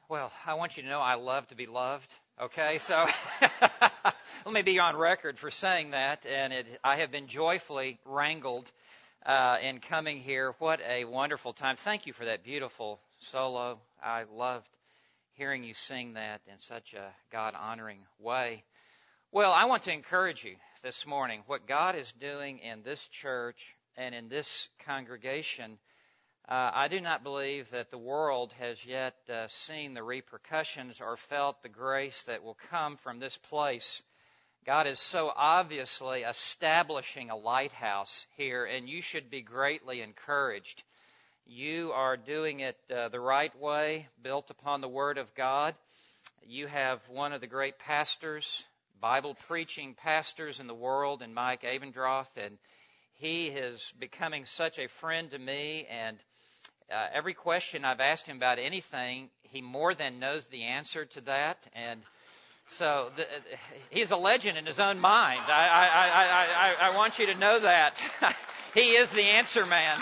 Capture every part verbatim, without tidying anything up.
Well, I want you to know I love to be loved, okay? So let me be on record for saying that, and it, I have been joyfully wrangled uh, in coming here. What a wonderful time. Thank you for that beautiful solo. I loved hearing you sing that in such a God-honoring way. Well, I want to encourage you this morning. What God is doing in this church and in this congregation, Uh, I do not believe that the world has yet uh, seen the repercussions or felt the grace that will come from this place. God is so obviously establishing a lighthouse here, and you should be greatly encouraged. You are doing it uh, the right way, built upon the Word of God. You have one of the great pastors, Bible-preaching pastors in the world, in Mike Abendroth, and he is becoming such a friend to me, and Uh, every question I've asked him about anything, he more than knows the answer to that. And so the, he's a legend in his own mind. I, I, I, I, I want you to know that. He is the answer man.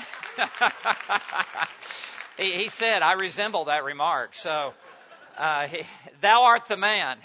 he, he said, I resemble that remark. So uh, he, thou art the man.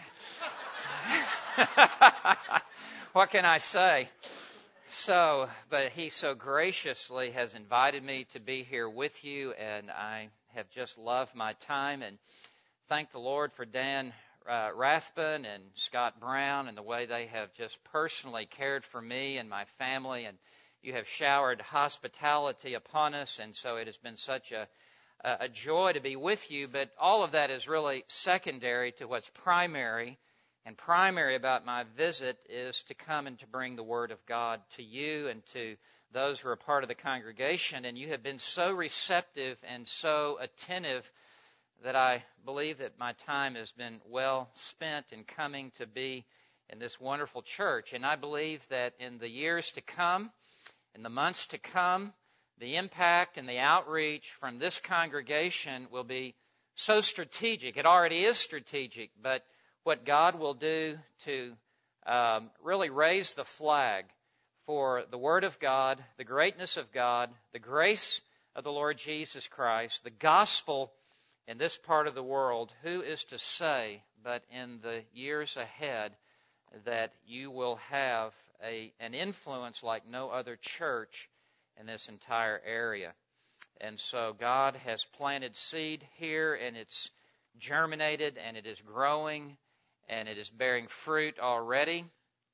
What can I say? So, but he so graciously has invited me to be here with you, and I have just loved my time, and thank the Lord for Dan uh, Rathbun and Scott Brown and the way they have just personally cared for me and my family, and you have showered hospitality upon us, and so it has been such a, a joy to be with you, but all of that is really secondary to what's primary. And primary about my visit is to come and to bring the Word of God to you and to those who are part of the congregation. And you have been so receptive and so attentive that I believe that my time has been well spent in coming to be in this wonderful church. And I believe that in the years to come, in the months to come, the impact and the outreach from this congregation will be so strategic. It already is strategic, but what God will do to um, really raise the flag for the Word of God, the greatness of God, the grace of the Lord Jesus Christ, the gospel in this part of the world, who is to say, but in the years ahead, that you will have a, an influence like no other church in this entire area. And so God has planted seed here, and it's germinated, and it is growing, and it is bearing fruit already,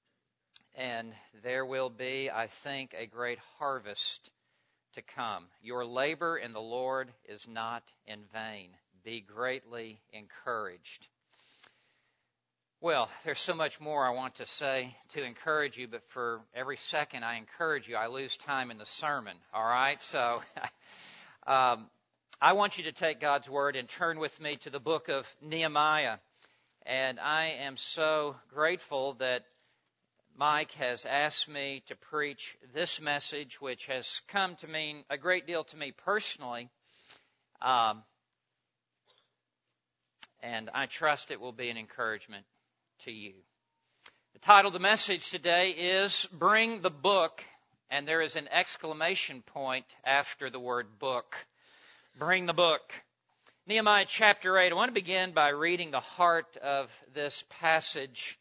and there will be, I think, a great harvest to come. Your labor in the Lord is not in vain. Be greatly encouraged. Well, there's so much more I want to say to encourage you, but for every second I encourage you, I lose time in the sermon, all right? So um, I want you to take God's Word and turn with me to the book of Nehemiah. And I am so grateful that Mike has asked me to preach this message, which has come to mean a great deal to me personally. Um, and I trust it will be an encouragement to you. The title of the message today is Bring the Book, and there is an exclamation point after the word book. Bring the book. Nehemiah chapter eight. I want to begin by reading the heart of this passage.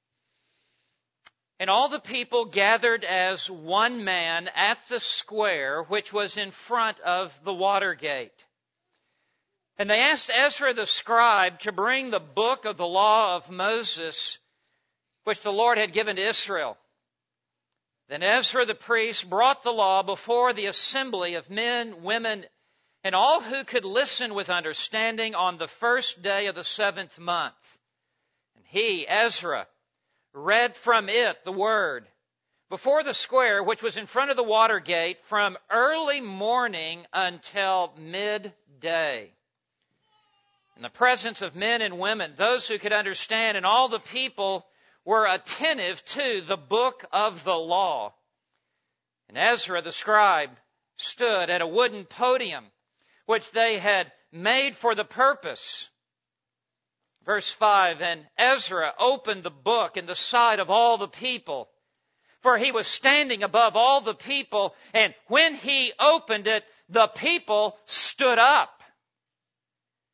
And all the people gathered as one man at the square which was in front of the water gate. And they asked Ezra the scribe to bring the book of the law of Moses, which the Lord had given to Israel. Then Ezra the priest brought the law before the assembly of men, women, and all who could listen with understanding on the first day of the seventh month. And he, Ezra, read from it the word before the square which was in front of the water gate from early morning until midday. In the presence of men and women, those who could understand, and all the people were attentive to the book of the law. And Ezra the scribe stood at a wooden podium which they had made for the purpose. Verse five, and Ezra opened the book in the sight of all the people, for he was standing above all the people, and when he opened it, the people stood up.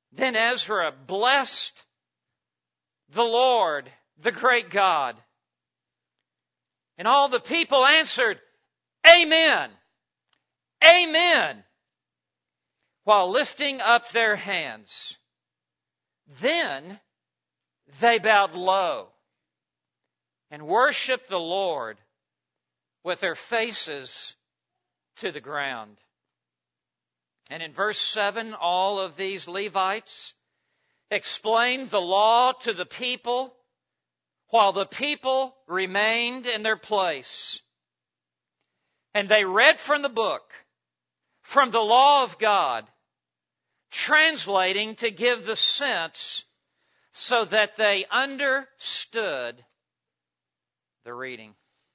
Then Ezra blessed the Lord, the great God. And all the people answered, Amen, Amen, while lifting up their hands. Then they bowed low and worshiped the Lord with their faces to the ground. And in verse seven, all of these Levites explained the law to the people while the people remained in their place. And they read from the book, from the law of God, translating to give the sense so that they understood the reading.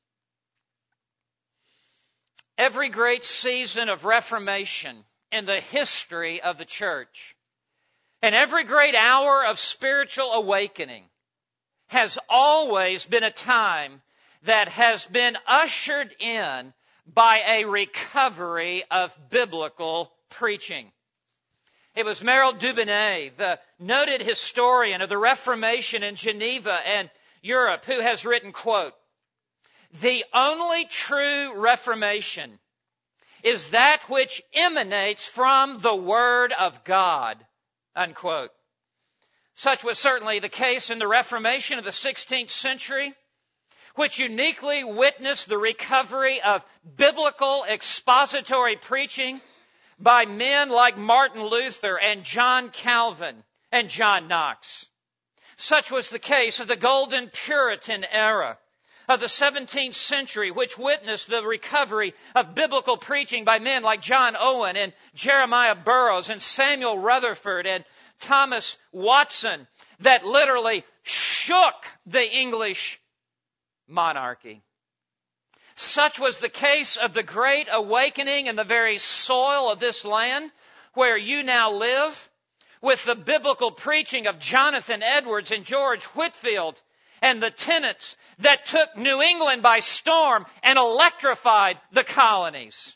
Every great season of Reformation in the history of the church, and every great hour of spiritual awakening has always been a time that has been ushered in by a recovery of biblical preaching. It was Merrill Dubonnet, the noted historian of the Reformation in Geneva and Europe, who has written, quote, "The only true Reformation is that which emanates from the Word of God," unquote. Such was certainly the case in the Reformation of the sixteenth century, which uniquely witnessed the recovery of biblical expository preaching by men like Martin Luther and John Calvin and John Knox. Such was the case of the Golden Puritan era of the seventeenth century, which witnessed the recovery of biblical preaching by men like John Owen and Jeremiah Burroughs and Samuel Rutherford and Thomas Watson, that literally shook the English monarchy. Such was the case of the Great Awakening in the very soil of this land where you now live, with the biblical preaching of Jonathan Edwards and George Whitefield and the tenets that took New England by storm and electrified the colonies.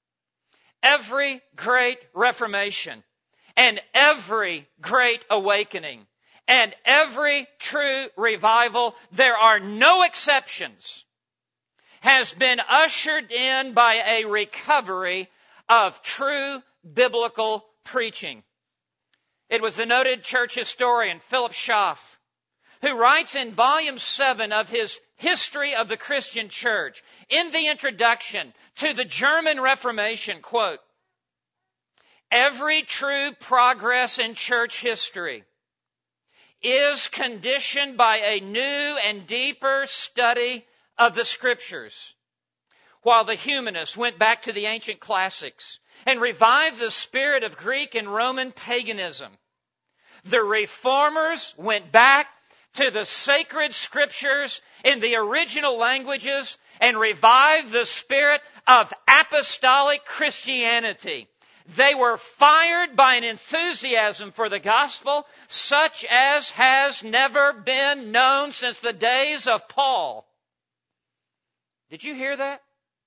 Every great Reformation and every great awakening and every true revival, there are no exceptions, has been ushered in by a recovery of true biblical preaching. It was the noted church historian Philip Schaff who writes in volume seven of his History of the Christian Church, in the introduction to the German Reformation, quote, "Every true progress in church history is conditioned by a new and deeper study of the Scriptures. While the humanists went back to the ancient classics and revived the spirit of Greek and Roman paganism, the reformers went back to the sacred Scriptures in the original languages and revived the spirit of apostolic Christianity. They were fired by an enthusiasm for the gospel such as has never been known since the days of Paul." Did you hear that?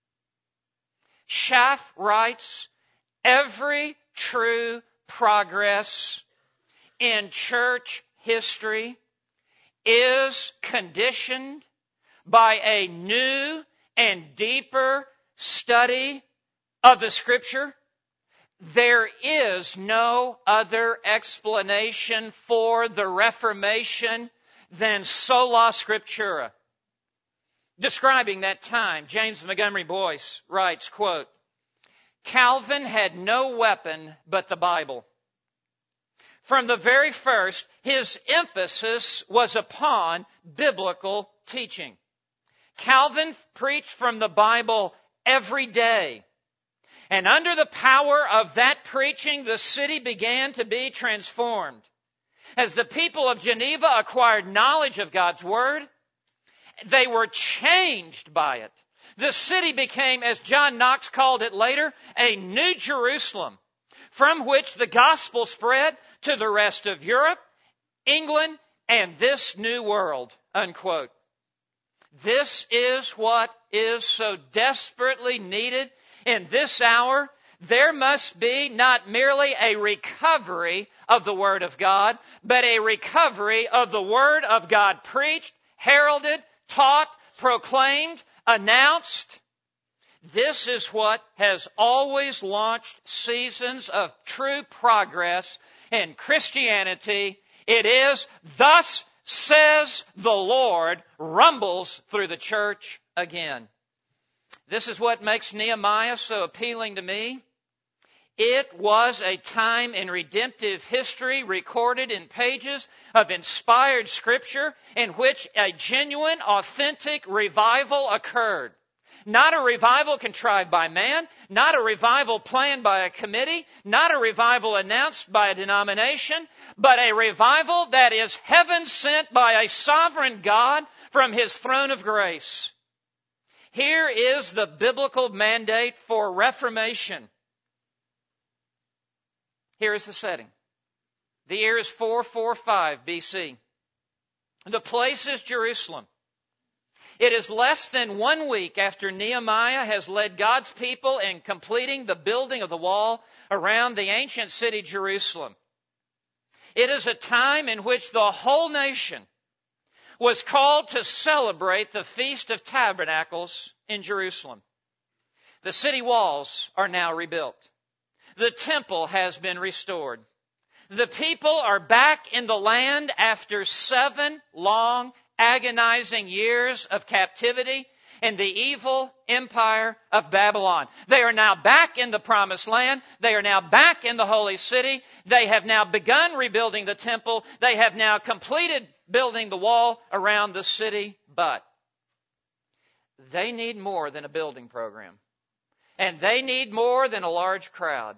Schaff writes, every true progress in church history is conditioned by a new and deeper study of the Scripture. There is no other explanation for the Reformation than sola scriptura. Describing that time, James Montgomery Boyce writes, quote, "Calvin had no weapon but the Bible. From the very first, his emphasis was upon biblical teaching. Calvin preached from the Bible every day. And under the power of that preaching, the city began to be transformed. As the people of Geneva acquired knowledge of God's Word, they were changed by it. The city became, as John Knox called it later, a New Jerusalem, from which the gospel spread to the rest of Europe, England, and this new world," unquote. This is what is so desperately needed in this hour, there must be not merely a recovery of the Word of God, but a recovery of the Word of God preached, heralded, taught, proclaimed, announced. This is what has always launched seasons of true progress in Christianity. It is, thus says the Lord, rumbles through the church again. This is what makes Nehemiah so appealing to me. It was a time in redemptive history recorded in pages of inspired Scripture in which a genuine, authentic revival occurred. Not a revival contrived by man, not a revival planned by a committee, not a revival announced by a denomination, but a revival that is heaven sent by a sovereign God from His throne of grace. Here is the biblical mandate for reformation. Here is the setting. The year is four forty-five B C. The place is Jerusalem. It is less than one week after Nehemiah has led God's people in completing the building of the wall around the ancient city Jerusalem. It is a time in which the whole nation was called to celebrate the Feast of Tabernacles in Jerusalem. The city walls are now rebuilt. The temple has been restored. The people are back in the land after seven long, agonizing years of captivity in the evil empire of Babylon. They are now back in the promised land. They are now back in the holy city. They have now begun rebuilding the temple. They have now completed building the wall around the city. But they need more than a building program. And they need more than a large crowd.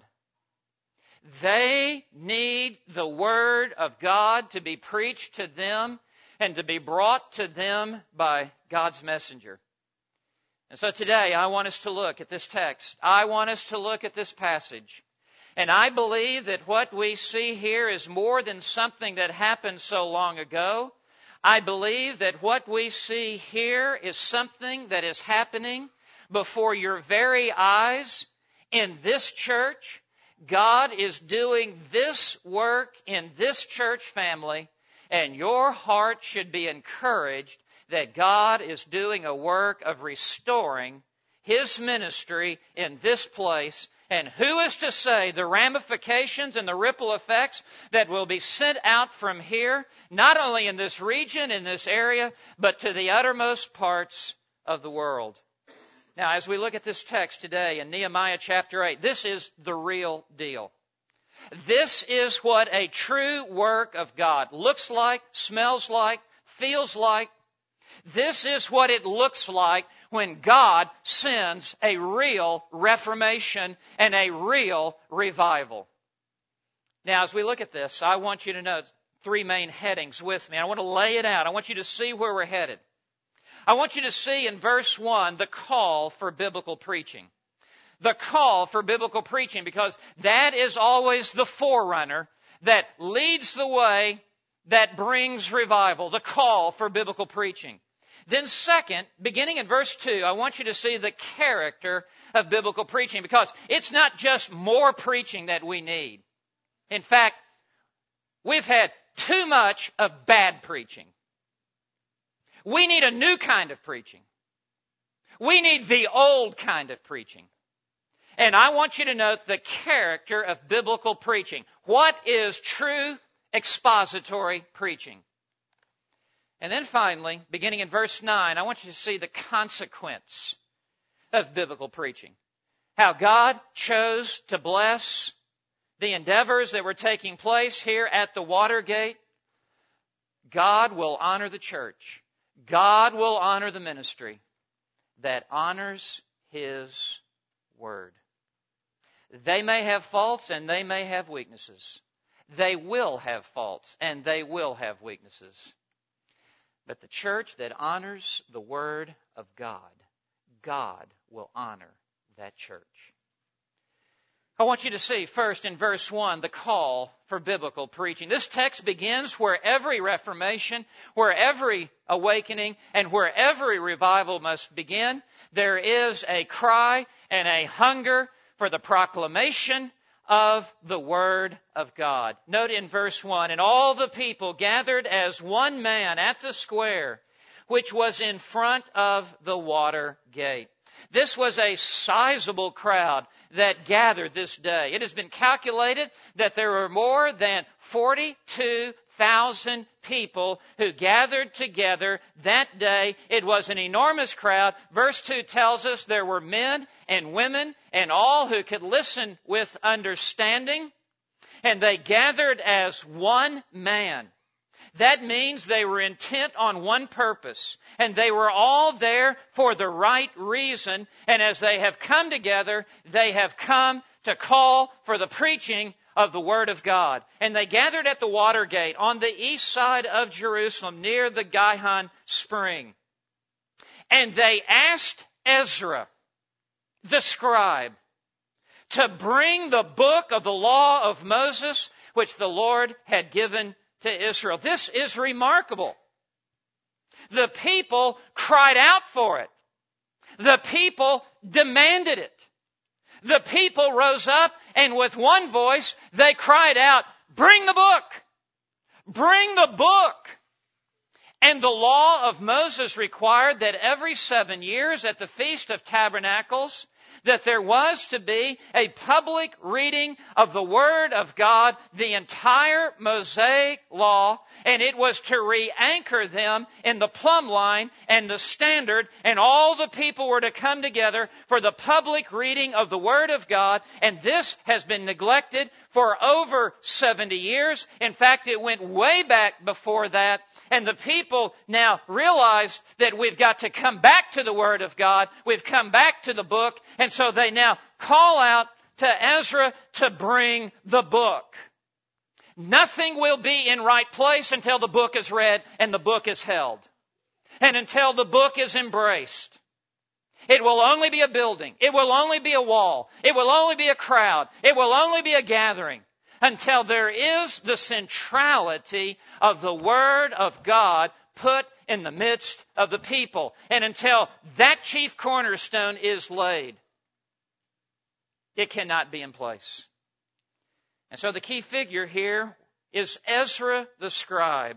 They need the Word of God to be preached to them and to be brought to them by God's messenger. And so today I want us to look at this text. I want us to look at this passage. And I believe that what we see here is more than something that happened so long ago. I believe that what we see here is something that is happening before your very eyes in this church. God is doing this work in this church family, and your heart should be encouraged that God is doing a work of restoring His ministry in this place. And who is to say the ramifications and the ripple effects that will be sent out from here, not only in this region, in this area, but to the uttermost parts of the world? Now, as we look at this text today in Nehemiah chapter eight, this is the real deal. This is what a true work of God looks like, smells like, feels like. This is what it looks like when God sends a real reformation and a real revival. Now, as we look at this, I want you to know three main headings with me. I want to lay it out. I want you to see where we're headed. I want you to see in verse one the call for biblical preaching. The call for biblical preaching, because that is always the forerunner that leads the way, that brings revival. The call for biblical preaching. Then second, beginning in verse two, I want you to see the character of biblical preaching, because it's not just more preaching that we need. In fact, we've had too much of bad preaching. We need a new kind of preaching. We need the old kind of preaching. And I want you to note the character of biblical preaching. What is true expository preaching? And then finally, beginning in verse nine, I want you to see the consequence of biblical preaching. How God chose to bless the endeavors that were taking place here at the Watergate. God will honor the church. God will honor the ministry that honors His Word. They may have faults and they may have weaknesses. They will have faults and they will have weaknesses. But the church that honors the Word of God, God will honor that church. I want you to see first in verse one the call for biblical preaching. This text begins where every reformation, where every awakening, and where every revival must begin. There is a cry and a hunger for the proclamation of the word of God. Note in verse one, and all the people gathered as one man at the square, which was in front of the water gate. This was a sizable crowd that gathered this day. It has been calculated that there were more than forty-two thousand people who gathered together that day. It was an enormous crowd. Verse two tells us there were men and women and all who could listen with understanding, and they gathered as one man. That means they were intent on one purpose, and they were all there for the right reason. And as they have come together, they have come to call for the preaching of the Word of God. And they gathered at the water gate on the east side of Jerusalem near the Gihon spring. And they asked Ezra, the scribe, to bring the book of the law of Moses, which the Lord had given to Israel. This is remarkable. The people cried out for it. The people demanded it. The people rose up and with one voice they cried out, bring the book! Bring the book! And the law of Moses required that every seven years at the Feast of Tabernacles, that there was to be a public reading of the Word of God, the entire Mosaic law, and it was to re-anchor them in the plumb line and the standard, and all the people were to come together for the public reading of the Word of God, and this has been neglected for over seventy years. In fact, it went way back before that. And the people now realized that we've got to come back to the Word of God. We've come back to the book. And so they now call out to Ezra to bring the book. Nothing will be in right place until the book is read and the book is held. And until the book is embraced. It will only be a building. It will only be a wall. It will only be a crowd. It will only be a gathering. Until there is the centrality of the Word of God put in the midst of the people. And until that chief cornerstone is laid, it cannot be in place. And so the key figure here is Ezra the scribe.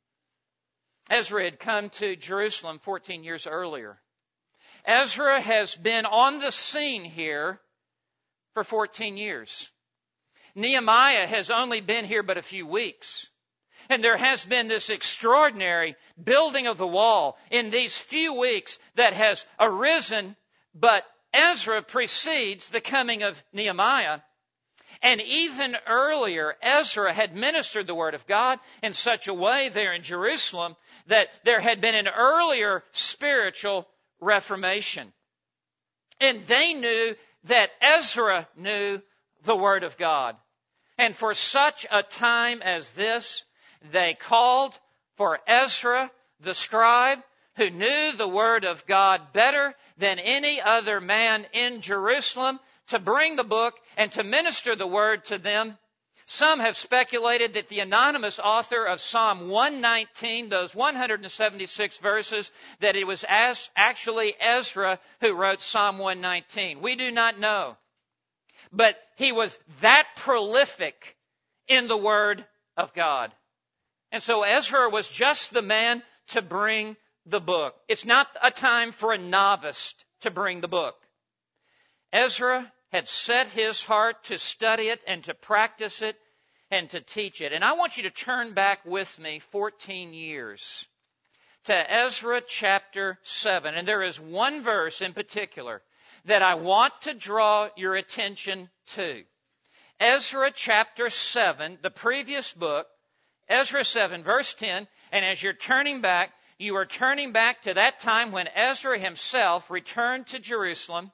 Ezra had come to Jerusalem fourteen years earlier. Ezra has been on the scene here for fourteen years. Nehemiah has only been here but a few weeks. And there has been this extraordinary building of the wall in these few weeks that has arisen, but Ezra precedes the coming of Nehemiah. And even earlier, Ezra had ministered the Word of God in such a way there in Jerusalem that there had been an earlier spiritual reformation. And they knew that Ezra knew the Word of God. And for such a time as this, they called for Ezra, the scribe, who knew the Word of God better than any other man in Jerusalem, to bring the book and to minister the Word to them. Some have speculated that the anonymous author of Psalm one nineteen, those one hundred seventy-six verses, that it was as actually Ezra who wrote Psalm one nineteen. We do not know. But he was that prolific in the Word of God. And so Ezra was just the man to bring the book. It's not a time for a novice to bring the book. Ezra had set his heart to study it and to practice it and to teach it. And I want you to turn back with me fourteen years to Ezra chapter seven. And there is one verse in particular that I want to draw your attention to. Ezra chapter seven, the previous book, Ezra seven, verse ten. And as you're turning back, you are turning back to that time when Ezra himself returned to Jerusalem.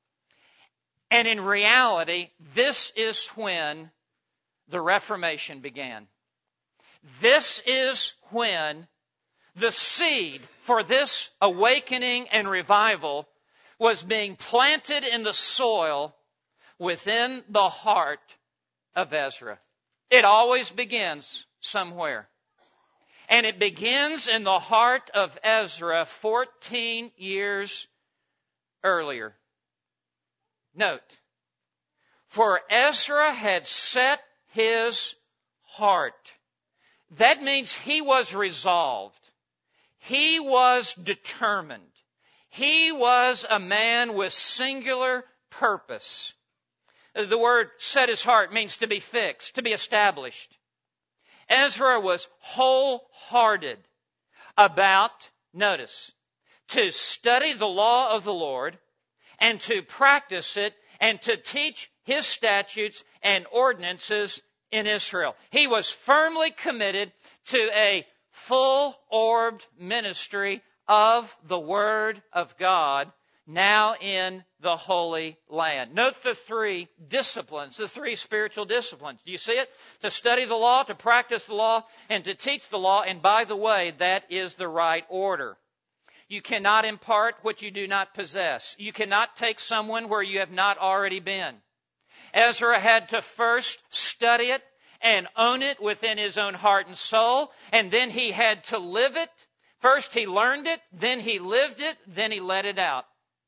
And in reality, this is when the Reformation began. This is when the seed for this awakening and revival was being planted in the soil within the heart of Ezra. It always begins somewhere. And it begins in the heart of Ezra fourteen years earlier. Note, For Ezra had set his heart. That means he was resolved. He was determined. He was a man with singular purpose. The word set his heart means to be fixed, to be established. Ezra was wholehearted about, notice, to study the law of the Lord and to practice it and to teach His statutes and ordinances in Israel. He was firmly committed to a full-orbed ministry of the Word of God now in the Holy Land. Note the three disciplines, the three spiritual disciplines. Do you see it? To study the law, to practice the law, and to teach the law. And by the way, that is the right order. You cannot impart what you do not possess. You cannot take someone where you have not already been. Ezra had to first study it and own it within his own heart and soul, and then he had to live it. First he learned it, then he lived it, then he let it out.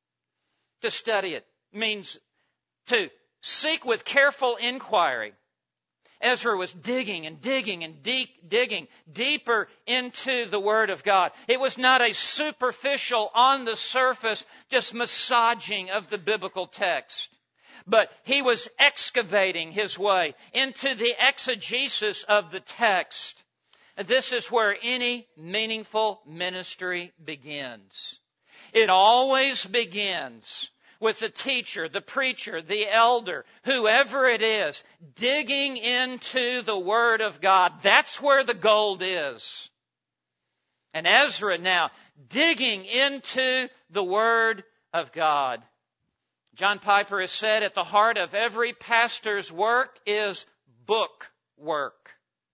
To study it means to seek with careful inquiry. Ezra was digging and digging and deep, digging deeper into the Word of God. It was not a superficial, on the surface, just massaging of the biblical text. But he was excavating his way into the exegesis of the text. This is where any meaningful ministry begins. It always begins with the teacher, the preacher, the elder, whoever it is, digging into the Word of God. That's where the gold is. And Ezra now digging into the Word of God. John Piper has said, at the heart of every pastor's work is book work.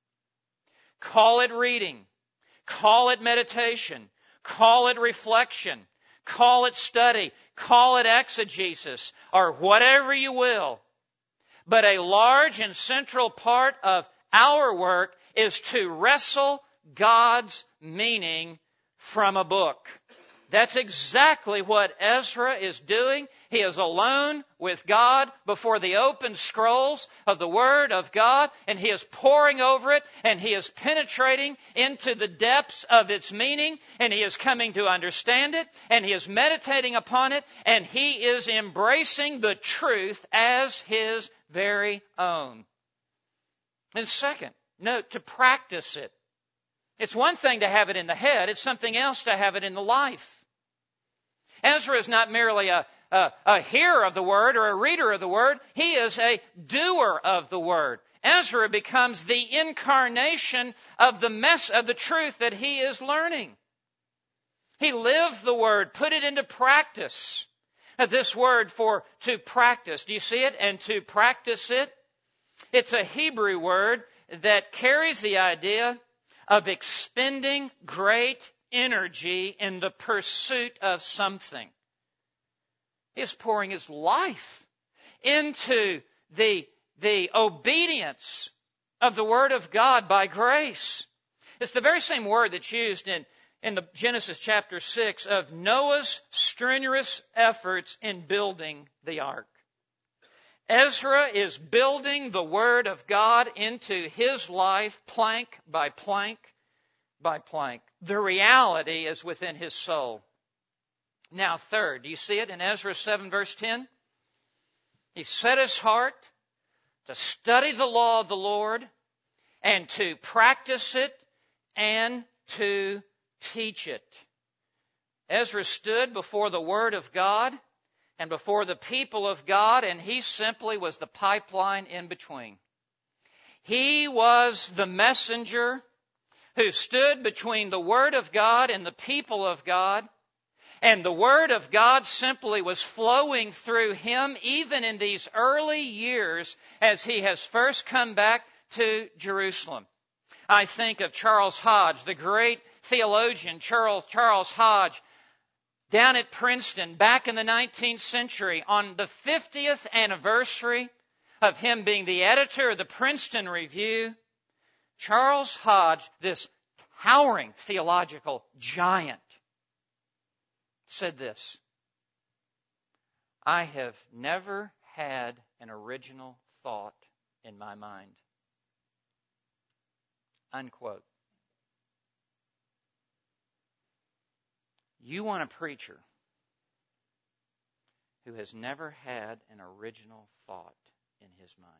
Call it reading. Call it meditation. Call it reflection. Call it study. Call it exegesis, or whatever you will. But a large and central part of our work is to wrestle God's meaning from a book. That's exactly what Ezra is doing. He is alone with God before the open scrolls of the Word of God, and he is poring over it, and he is penetrating into the depths of its meaning, and he is coming to understand it, and he is meditating upon it, and he is embracing the truth as his very own. And second, note, to practice it. It's one thing to have it in the head. It's something else to have it in the life. Ezra is not merely a, a, a hearer of the Word or a reader of the Word. He is a doer of the Word. Ezra becomes the incarnation of the mess of the truth that he is learning. He lived the Word, put it into practice. This word for to practice, do you see it? And to practice it, it's a Hebrew word that carries the idea of expending great energy in the pursuit of something. He is pouring his life into the, the obedience of the Word of God by grace. It's the very same word that's used in, in the Genesis chapter six of Noah's strenuous efforts in building the ark. Ezra is building the Word of God into his life plank by plank by plank. The reality is within his soul. Now, third, do you see it in Ezra seven, verse ten? He set his heart to study the law of the Lord and to practice it and to teach it. Ezra stood before the Word of God and before the people of God, and he simply was the pipeline in between. He was the messenger who stood between the Word of God and the people of God. And the Word of God simply was flowing through him even in these early years as he has first come back to Jerusalem. I think of Charles Hodge, the great theologian Charles, Charles Hodge, down at Princeton back in the nineteenth century on the fiftieth anniversary of him being the editor of the Princeton Review. Charles Hodge, this towering theological giant, said this: I have never had an original thought in my mind. Unquote. You want a preacher who has never had an original thought in his mind.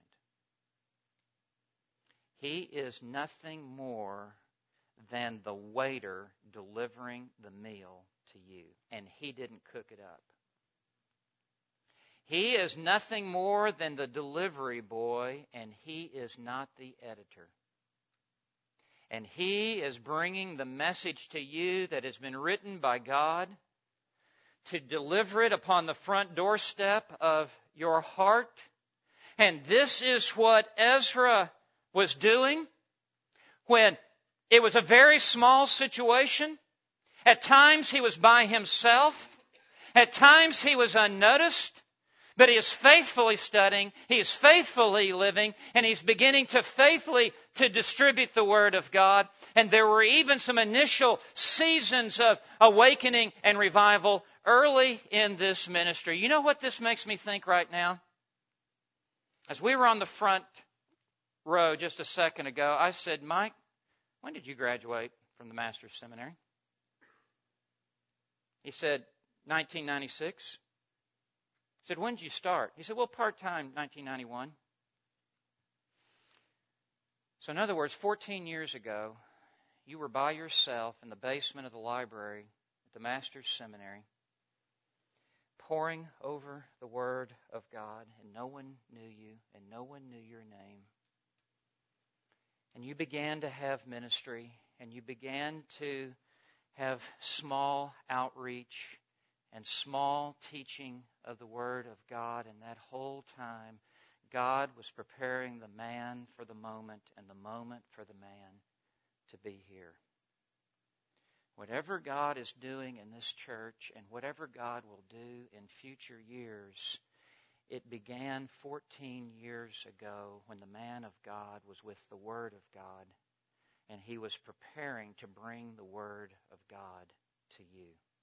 He is nothing more than the waiter delivering the meal to you, and he didn't cook it up. He is nothing more than the delivery boy, and he is not the editor. And he is bringing the message to you that has been written by God to deliver it upon the front doorstep of your heart. And this is what Ezra was doing when it was a very small situation. At times he was by himself. At times he was unnoticed. But he is faithfully studying, he is faithfully living, and he's beginning to faithfully to distribute the Word of God. And there were even some initial seasons of awakening and revival early in this ministry. You know what this makes me think right now? As we were on the front row just a second ago, I said, Mike, when did you graduate from the Master's Seminary? He said, nineteen ninety-six. I said, when did you start? He said, well, part-time, nineteen ninety-one. So in other words, fourteen years ago, you were by yourself in the basement of the library at the Master's Seminary, poring over the Word of God, and no one knew you, and no one knew your name. And you began to have ministry, and you began to have small outreach and small teaching of the Word of God. And that whole time, God was preparing the man for the moment and the moment for the man to be here. Whatever God is doing in this church and whatever God will do in future years, it began fourteen years ago when the man of God was with the Word of God and he was preparing to bring the Word of God to you.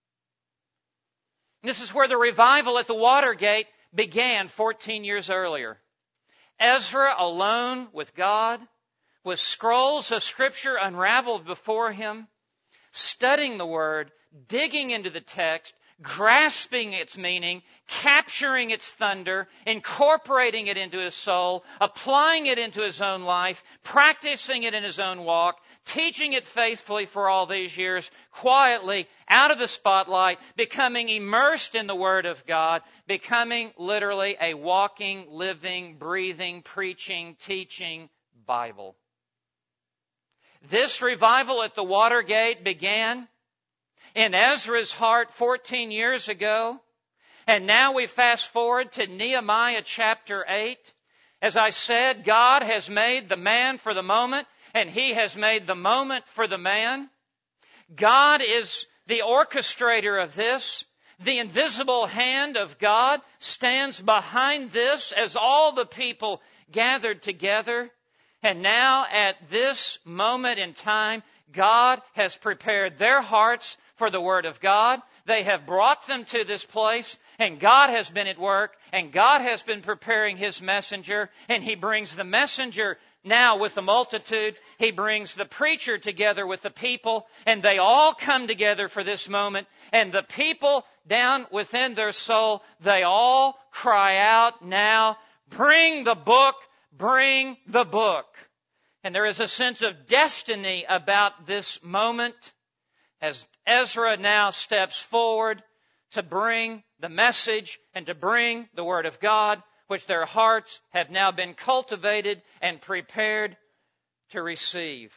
This is where the revival at the Watergate began fourteen years earlier. Ezra, alone with God, with scrolls of Scripture unraveled before him, studying the Word, digging into the text, grasping its meaning, capturing its thunder, incorporating it into his soul, applying it into his own life, practicing it in his own walk, teaching it faithfully for all these years, quietly, out of the spotlight, becoming immersed in the Word of God, becoming literally a walking, living, breathing, preaching, teaching Bible. This revival at the Watergate began in Ezra's heart fourteen years ago. And now we fast forward to Nehemiah chapter eight. As I said, God has made the man for the moment, and He has made the moment for the man. God is the orchestrator of this. The invisible hand of God stands behind this as all the people gathered together. And now at this moment in time, God has prepared their hearts for the Word of God. They have brought them to this place, and God has been at work, and God has been preparing His messenger, and He brings the messenger now with the multitude. He brings the preacher together with the people, and they all come together for this moment, and the people down within their soul, they all cry out now, bring the book, bring the book. And there is a sense of destiny about this moment as Ezra now steps forward to bring the message and to bring the Word of God, which their hearts have now been cultivated and prepared to receive.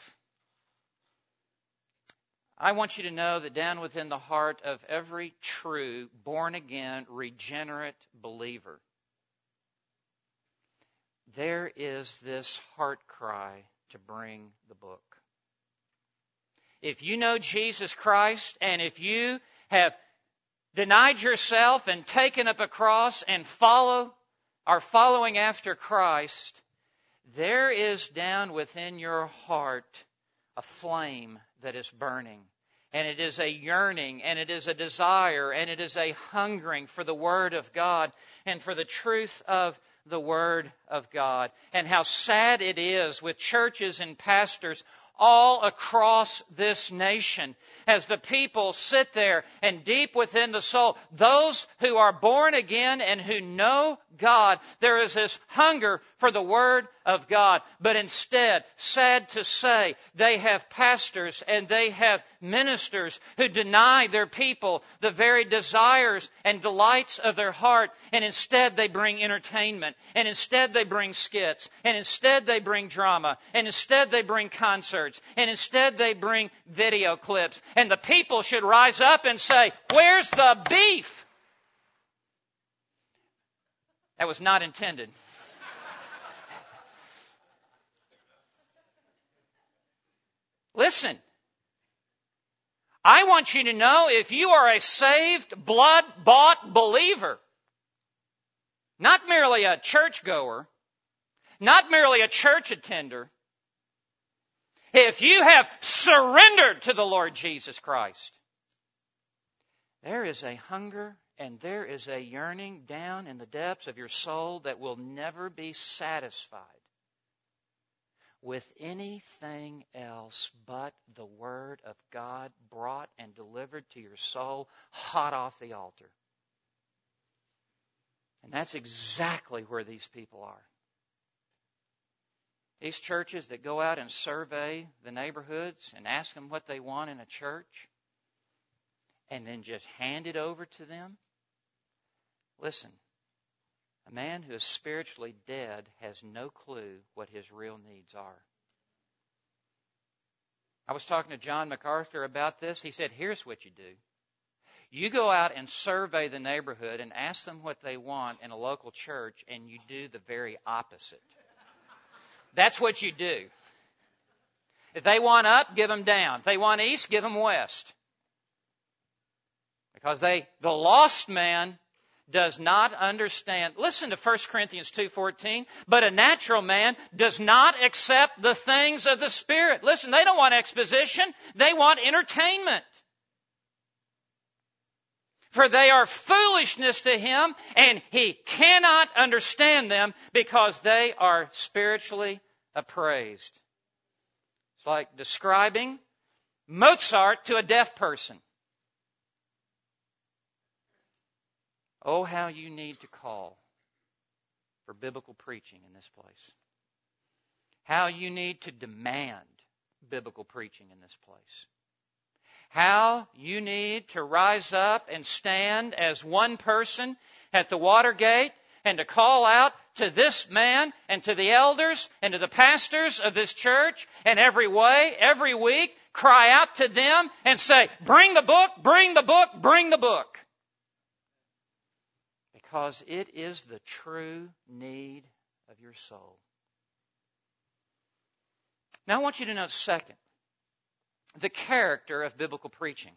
I want you to know that down within the heart of every true, born-again, regenerate believer, there is this heart cry to bring the book. If you know Jesus Christ, and if you have denied yourself and taken up a cross and follow, are following after Christ, there is down within your heart a flame that is burning. And it is a yearning, and it is a desire, and it is a hungering for the Word of God and for the truth of the Word of God. And how sad it is with churches and pastors all across this nation as the people sit there and deep within the soul, those who are born again and who know God, there is this hunger for the Word of God. But instead, sad to say, they have pastors and they have ministers who deny their people the very desires and delights of their heart, and instead they bring entertainment, and instead they bring skits, and instead they bring drama, and instead they bring concerts, and instead they bring video clips. And the people should rise up and say, "Where's the beef?" That was not intended. Listen, I want you to know, if you are a saved, blood-bought believer, not merely a churchgoer, not merely a church attender, if you have surrendered to the Lord Jesus Christ, there is a hunger and there is a yearning down in the depths of your soul that will never be satisfied with anything else but the Word of God brought and delivered to your soul hot off the altar. And that's exactly where these people are. These churches that go out and survey the neighborhoods and ask them what they want in a church and then just hand it over to them. Listen, a man who is spiritually dead has no clue what his real needs are. I was talking to John MacArthur about this. He said, here's what you do. You go out and survey the neighborhood and ask them what they want in a local church, and you do the very opposite. That's what you do. If they want up, give them down. If they want east, give them west. Because they, the lost man does not understand. Listen to First Corinthians two fourteen. But a natural man does not accept the things of the Spirit. Listen, they don't want exposition. They want entertainment. For they are foolishness to him, and he cannot understand them because they are spiritually appraised. It's like describing Mozart to a deaf person. Oh, how you need to call for biblical preaching in this place. How you need to demand biblical preaching in this place. How you need to rise up and stand as one person at the Watergate and to call out to this man and to the elders and to the pastors of this church and every way, every week, cry out to them and say, bring the book, bring the book, bring the book. Because it is the true need of your soul. Now I want you to note second, the character of biblical preaching.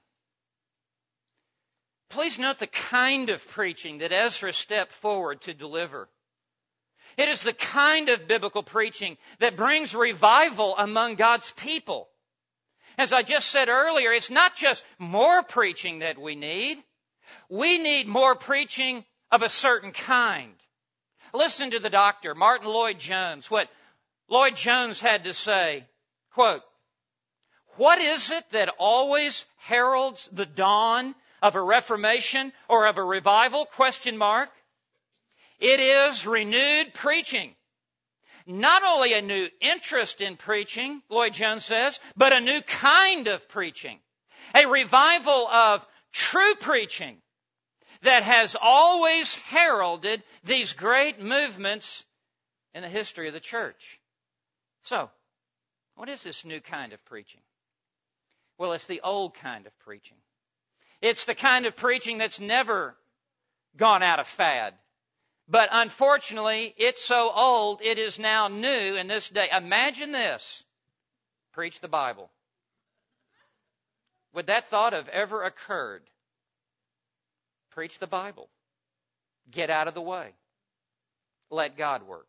Please note the kind of preaching that Ezra stepped forward to deliver. It is the kind of biblical preaching that brings revival among God's people. As I just said earlier, it's not just more preaching that we need. We need more preaching of a certain kind. Listen to the doctor, Martin Lloyd-Jones, what Lloyd-Jones had to say. Quote, what is it that always heralds the dawn of a reformation or of a revival? Question mark. It is renewed preaching. Not only a new interest in preaching, Lloyd-Jones says, but a new kind of preaching. A revival of true preaching that has always heralded these great movements in the history of the church. So, what is this new kind of preaching? Well, it's the old kind of preaching. It's the kind of preaching that's never gone out of fad. But unfortunately, it's so old, it is now new in this day. Imagine this. Preach the Bible. Would that thought have ever occurred? Preach the Bible. Get out of the way. Let God work.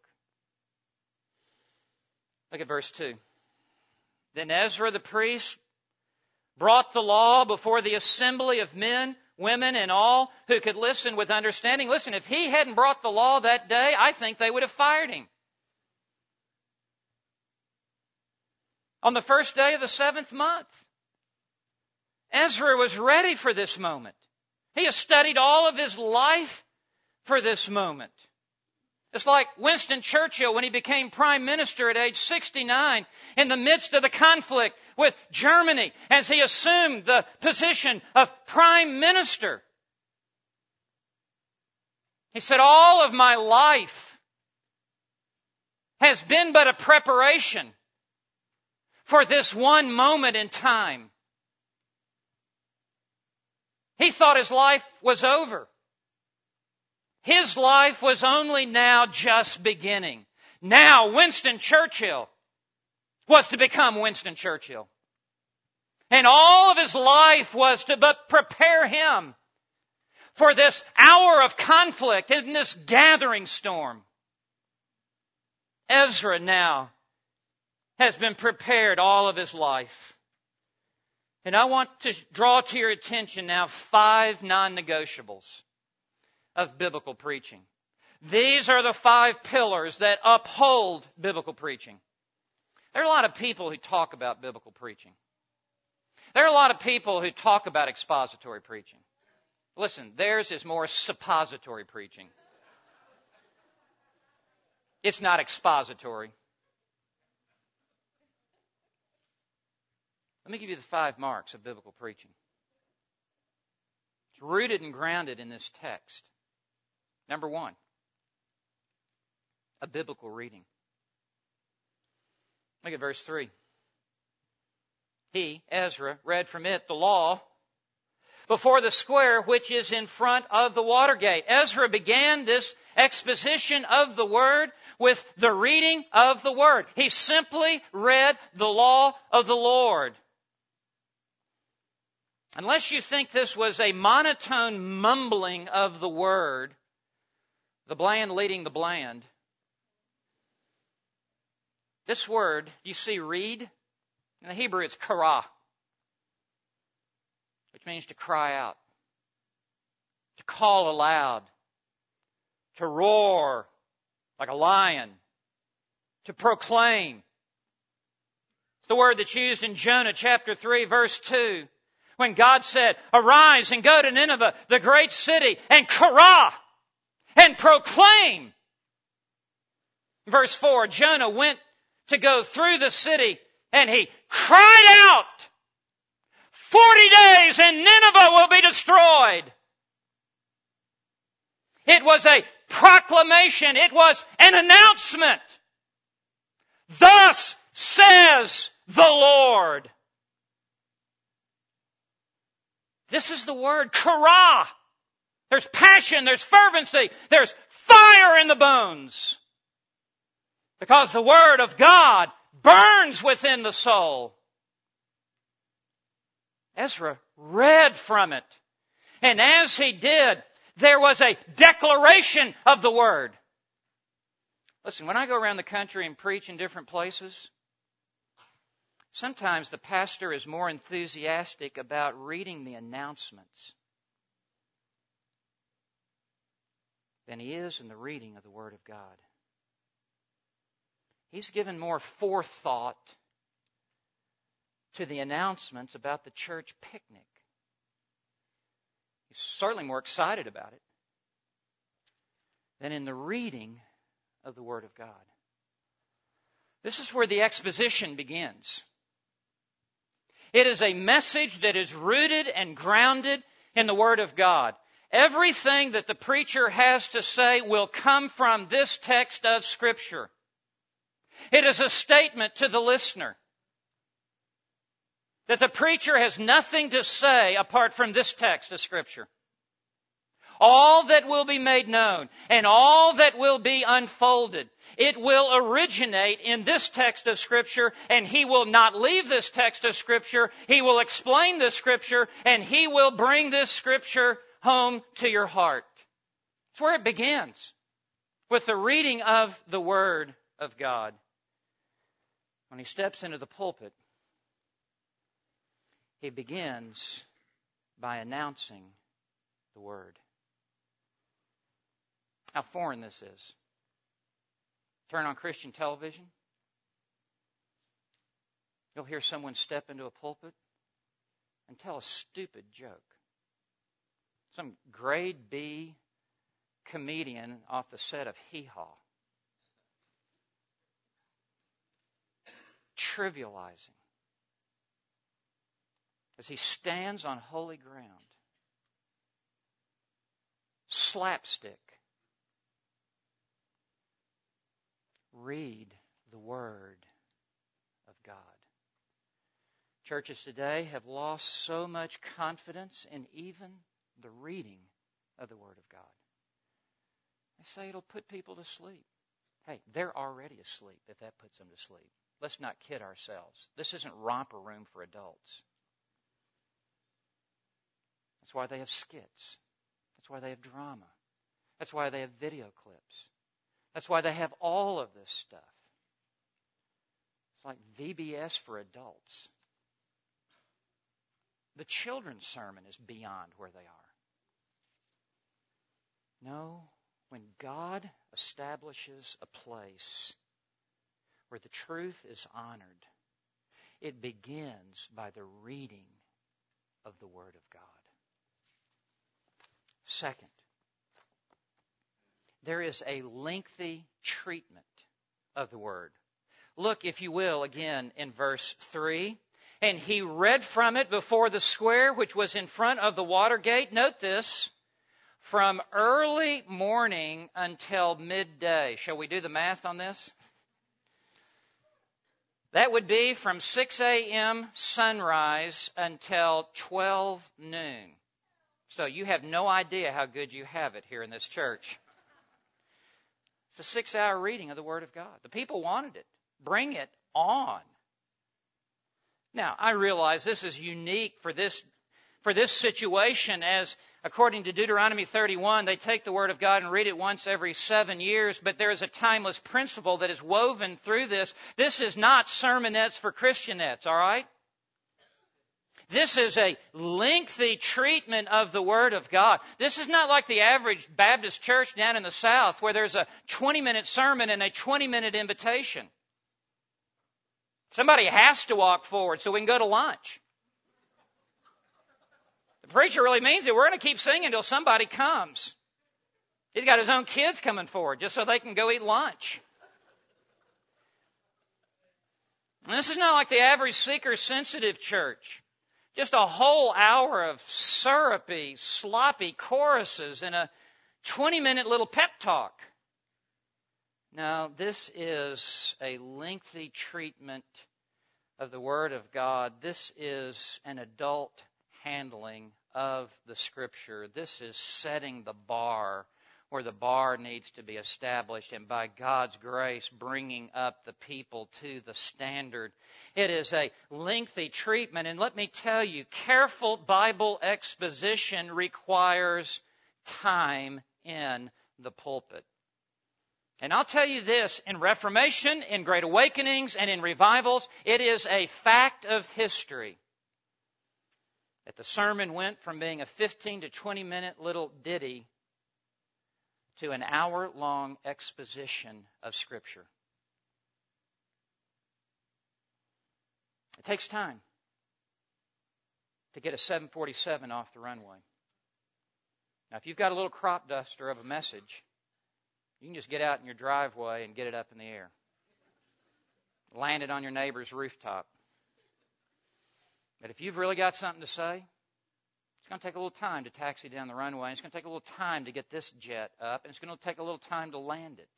Look at verse two. Then Ezra the priest brought the law before the assembly of men, women, and all who could listen with understanding. Listen, if he hadn't brought the law that day, I think they would have fired him. On the first day of the seventh month, Ezra was ready for this moment. He has studied all of his life for this moment. It's like Winston Churchill when he became prime minister at age sixty-nine in the midst of the conflict with Germany as he assumed the position of prime minister. He said, all of my life has been but a preparation for this one moment in time. He thought his life was over. His life was only now just beginning. Now Winston Churchill was to become Winston Churchill. And all of his life was to but prepare him for this hour of conflict in this gathering storm. Ezra now has been prepared all of his life. And I want to draw to your attention now five non-negotiables of biblical preaching. These are the five pillars that uphold biblical preaching. There are a lot of people who talk about biblical preaching. There are a lot of people who talk about expository preaching. Listen, theirs is more suppository preaching. It's not expository. Let me give you the five marks of biblical preaching. It's rooted and grounded in this text. Number one, a biblical reading. Look at verse three. He, Ezra, read from it the law before the square which is in front of the water gate. Ezra began this exposition of the Word with the reading of the Word. He simply read the law of the Lord. Unless you think this was a monotone mumbling of the Word, the bland leading the bland, this word, you see read? In the Hebrew it's kara, which means to cry out, to call aloud, to roar like a lion, to proclaim. It's the word that's used in Jonah chapter three, verse two, when God said, arise and go to Nineveh, the great city, and kara, and proclaim. Verse four, Jonah went to go through the city, and he cried out, forty days and Nineveh will be destroyed. It was a proclamation. It was an announcement. Thus says the Lord. This is the word, kara. There's passion, there's fervency, there's fire in the bones. Because the Word of God burns within the soul. Ezra read from it. And as he did, there was a declaration of the Word. Listen, when I go around the country and preach in different places, sometimes the pastor is more enthusiastic about reading the announcements than he is in the reading of the Word of God. He's given more forethought to the announcements about the church picnic. He's certainly more excited about it than in the reading of the Word of God. This is where the exposition begins. It is a message that is rooted and grounded in the Word of God. Everything that the preacher has to say will come from this text of Scripture. It is a statement to the listener that the preacher has nothing to say apart from this text of Scripture. All that will be made known and all that will be unfolded, it will originate in this text of Scripture, and he will not leave this text of Scripture. He will explain this Scripture, and he will bring this Scripture home to your heart. That's where it begins, with the reading of the Word of God. When he steps into the pulpit, He begins by announcing the Word. How foreign this is. Turn on Christian television. You'll hear someone step into a pulpit and tell a stupid joke. Some grade B comedian off the set of Hee Haw. Trivializing. As he stands on holy ground. Slapstick. Read the Word of God. Churches today have lost so much confidence in even the reading of the Word of God. They say it'll put people to sleep. Hey, they're already asleep if that puts them to sleep. Let's not kid ourselves. This isn't romper room for adults. That's why they have skits. That's why they have drama. That's why they have video clips. That's why they have all of this stuff. It's like V B S for adults. The children's sermon is beyond where they are. No, when God establishes a place where the truth is honored, it begins by the reading of the Word of God. Second, there is a lengthy treatment of the Word. Look, if you will, again in verse three. And he read from it before the square, which was in front of the water gate. Note this, from early morning until midday. Shall we do the math on this? That would be from six a.m. sunrise until twelve noon. So you have no idea how good you have it here in this church. It's a six-hour reading of the Word of God. The people wanted it. Bring it on. Now, I realize this is unique for this for this situation, as according to Deuteronomy thirty-one, they take the Word of God and read it once every seven years, but there is a timeless principle that is woven through this. This is not sermonettes for Christianettes, all right? This is a lengthy treatment of the Word of God. This is not like the average Baptist church down in the South where there's a twenty-minute sermon and a twenty-minute invitation. Somebody has to walk forward so we can go to lunch. The preacher really means it. We're going to keep singing until somebody comes. He's got his own kids coming forward just so they can go eat lunch. And this is not like the average seeker-sensitive church. Just a whole hour of syrupy, sloppy choruses and a twenty-minute little pep talk. Now, this is a lengthy treatment of the Word of God. This is an adult handling of the Scripture. This is setting the bar where the bar needs to be established, and by God's grace, bringing up the people to the standard. It is a lengthy treatment, and let me tell you, careful Bible exposition requires time in the pulpit. And I'll tell you this, in Reformation, in Great Awakenings, and in revivals, it is a fact of history that the sermon went from being a fifteen to twenty minute little ditty to an hour-long exposition of Scripture. It takes time to get a seven forty-seven off the runway. Now, if you've got a little crop duster of a message, you can just get out in your driveway and get it up in the air. Land it on your neighbor's rooftop. But if you've really got something to say, it's going to take a little time to taxi down the runway. It's going to take a little time to get this jet up. And it's going to take a little time to land it.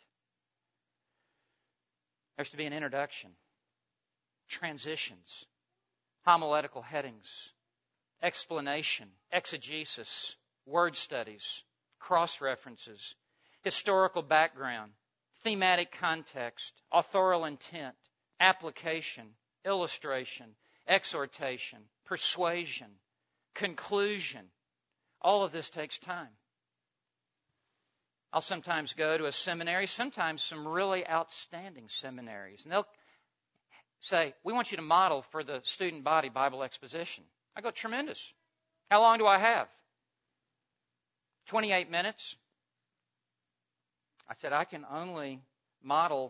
There's to be an introduction, transitions, homiletical headings, explanation, exegesis, word studies, cross-references, historical background, thematic context, authorial intent, application, illustration, exhortation, persuasion, conclusion. All of this takes time. I'll sometimes go to a seminary, sometimes some really outstanding seminaries, and they'll say, we want you to model for the student body Bible exposition. I go, tremendous. How long do I have? twenty-eight minutes. I said, I can only model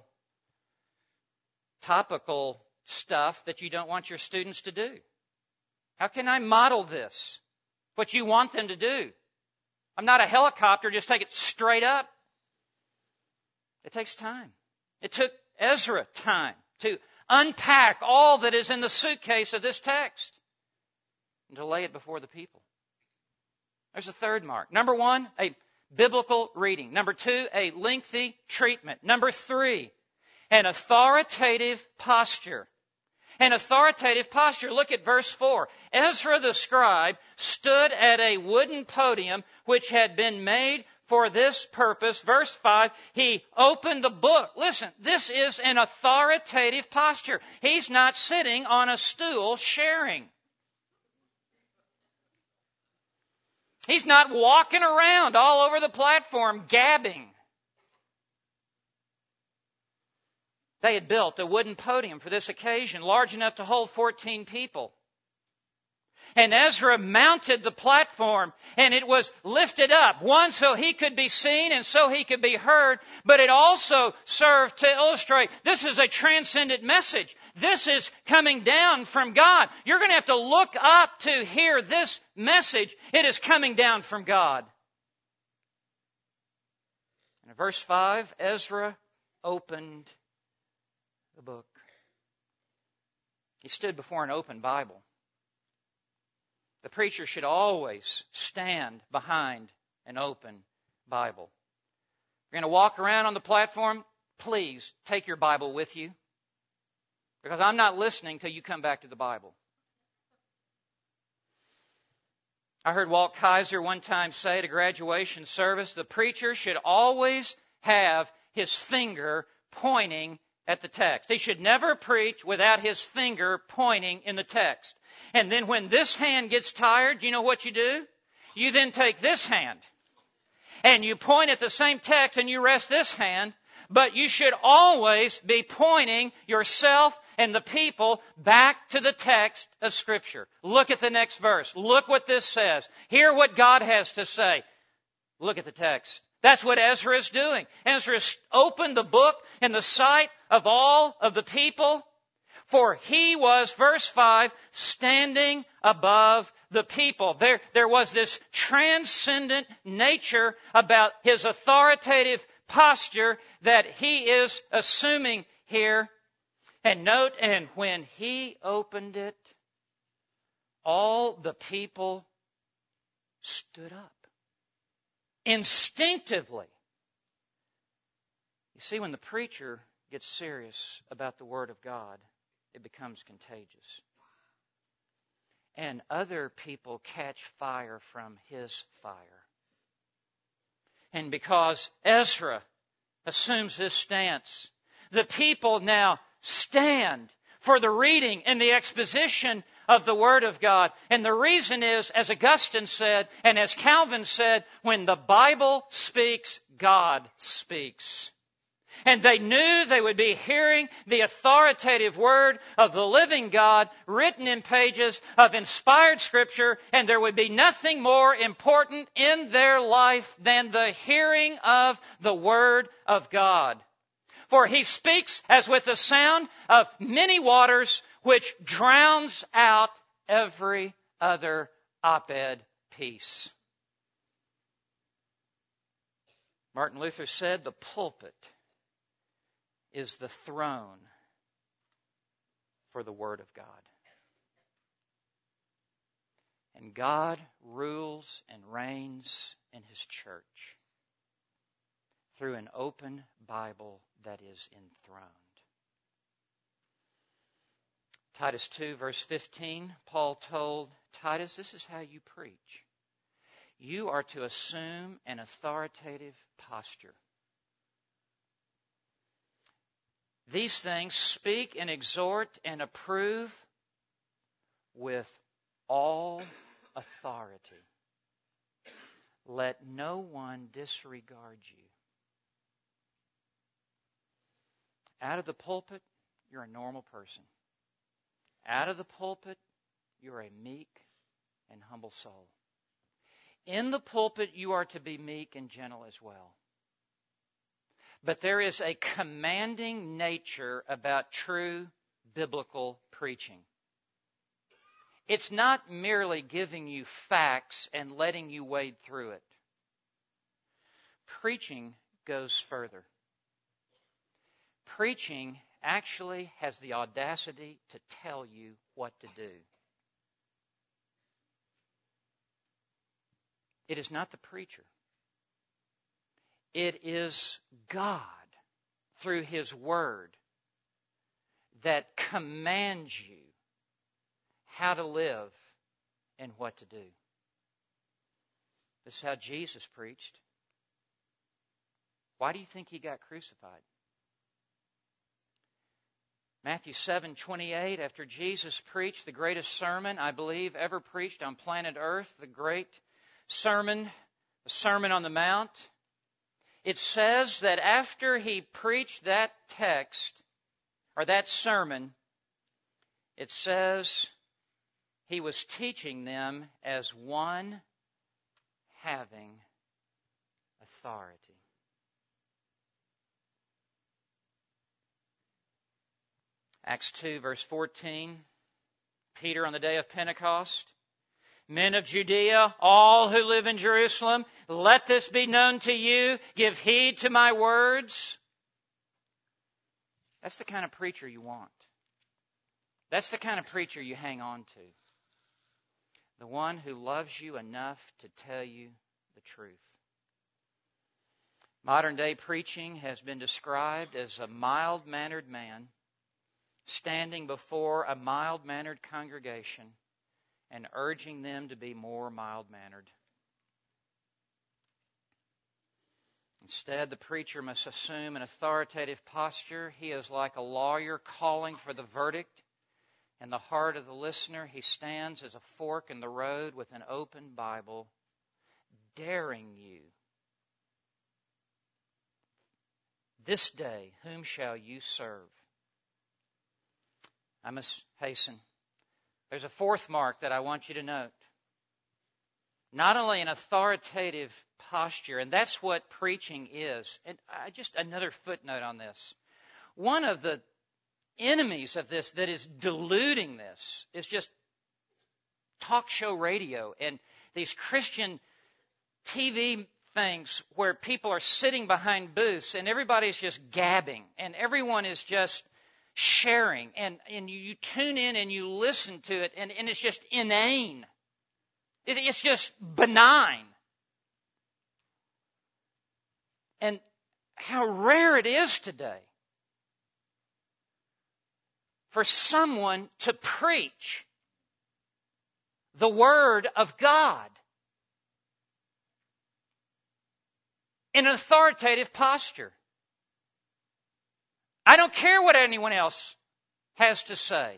topical stuff that you don't want your students to do. How can I model this? What you want them to do? I'm not a helicopter, just take it straight up. It takes time. It took Ezra time to unpack all that is in the suitcase of this text and to lay it before the people. There's a third mark. Number one, a biblical reading. Number two, a lengthy treatment. Number three, an authoritative posture. An authoritative posture. Look at verse four. Ezra the scribe stood at a wooden podium which had been made for this purpose. Verse five, he opened the book. Listen, this is an authoritative posture. He's not sitting on a stool sharing. He's not walking around all over the platform gabbing. They had built a wooden podium for this occasion, large enough to hold fourteen people. And Ezra mounted the platform, and it was lifted up, one, so he could be seen and so he could be heard, but it also served to illustrate this is a transcendent message. This is coming down from God. You're going to have to look up to hear this message. It is coming down from God. And in verse five, Ezra opened the book. He stood before an open Bible. The preacher should always stand behind an open Bible. If you're going to walk around on the platform, please take your Bible with you, because I'm not listening till you come back to the Bible. I heard Walt Kaiser one time say at a graduation service, the preacher should always have his finger pointing at the text. He should never preach without his finger pointing in the text. And then when this hand gets tired, you know what you do? You then take this hand and you point at the same text and you rest this hand, but you should always be pointing yourself and the people back to the text of Scripture. Look at the next verse. Look what this says. Hear what God has to say. Look at the text. That's what Ezra is doing. Ezra opened the book in the sight of all of the people, for he was, verse five, standing above the people. There, there was this transcendent nature about his authoritative posture that he is assuming here. And note, and when he opened it, all the people stood up. Instinctively. You see, when the preacher gets serious about the Word of God, it becomes contagious. And other people catch fire from his fire. And because Ezra assumes this stance, the people now stand for the reading and the exposition of the Word of God. And the reason is, as Augustine said, and as Calvin said, when the Bible speaks, God speaks. And they knew they would be hearing the authoritative Word of the living God written in pages of inspired Scripture, and there would be nothing more important in their life than the hearing of the Word of God. For he speaks as with the sound of many waters, which drowns out every other op-ed piece. Martin Luther said the pulpit is the throne for the Word of God. And God rules and reigns in His church through an open Bible that is enthroned. Titus two, verse fifteen, Paul told Titus, this is how you preach. You are to assume an authoritative posture. These things speak and exhort and approve with all authority. Let no one disregard you. Out of the pulpit, you're a normal person. Out of the pulpit, you're a meek, and humble soul. In the pulpit, you are to be meek and gentle as well. But there is a commanding nature about true biblical preaching. It's not merely giving you facts and letting you wade through it. Preaching goes further. Preaching actually has the audacity to tell you what to do. It is not the preacher. It is God, through His Word, that commands you how to live and what to do. This is how Jesus preached. Why do you think He got crucified? Matthew seven twenty-eight, after Jesus preached the greatest sermon, I believe, ever preached on planet Earth, the great sermon, the Sermon on the Mount, it says that after He preached that text, or that sermon, it says He was teaching them as one having authority. Acts two, verse fourteen, Peter on the day of Pentecost, men of Judea, all who live in Jerusalem, let this be known to you. Give heed to my words. That's the kind of preacher you want. That's the kind of preacher you hang on to. The one who loves you enough to tell you the truth. Modern day preaching has been described as a mild-mannered man standing before a mild-mannered congregation and urging them to be more mild-mannered. Instead, the preacher must assume an authoritative posture. He is like a lawyer calling for the verdict. In the heart of the listener, he stands as a fork in the road with an open Bible, daring you. This day, whom shall you serve? I must hasten. There's a fourth mark that I want you to note. Not only an authoritative posture, and that's what preaching is. And I, just another footnote on this. One of the enemies of this that is diluting this is just talk show radio and these Christian T V things where people are sitting behind booths and everybody's just gabbing and everyone is just sharing, and, and you, you tune in and you listen to it, and, and it's just inane. It, it's just benign. And how rare it is today for someone to preach the Word of God in an authoritative posture. I don't care what anyone else has to say.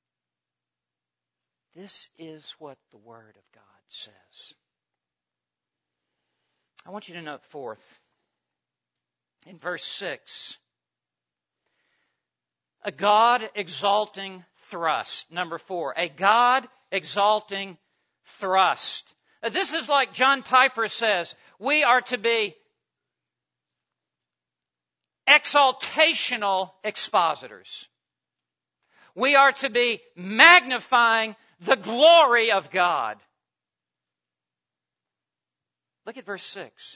This is what the Word of God says. I want you to note fourth, in verse six, a God-exalting thrust. Number four, a God-exalting thrust. This is like John Piper says, we are to be exaltational expositors. We are to be magnifying the glory of God. Look at verse six.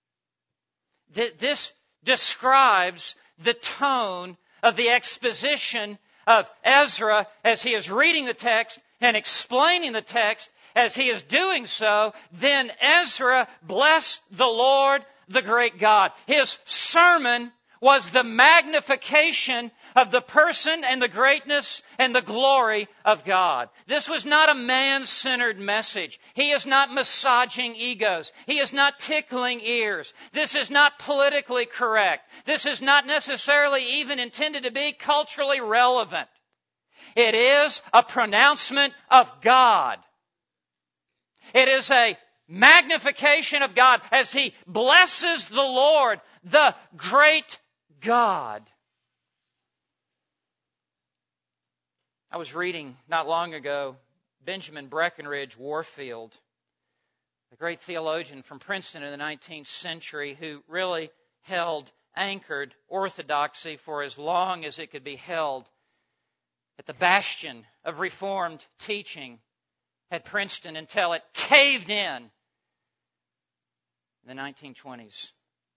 This describes the tone of the exposition of Ezra as he is reading the text and explaining the text. As he is doing so, then Ezra blessed the Lord, the great God. His sermon was the magnification of the person and the greatness and the glory of God. This was not a man-centered message. He is not massaging egos. He is not tickling ears. This is not politically correct. This is not necessarily even intended to be culturally relevant. It is a pronouncement of God. It is a magnification of God as He blesses the Lord, the great God. I was reading not long ago Benjamin Breckinridge Warfield, the great theologian from Princeton in the nineteenth century who really held anchored orthodoxy for as long as it could be held at the bastion of Reformed teaching at Princeton until it caved in in the nineteen twenties.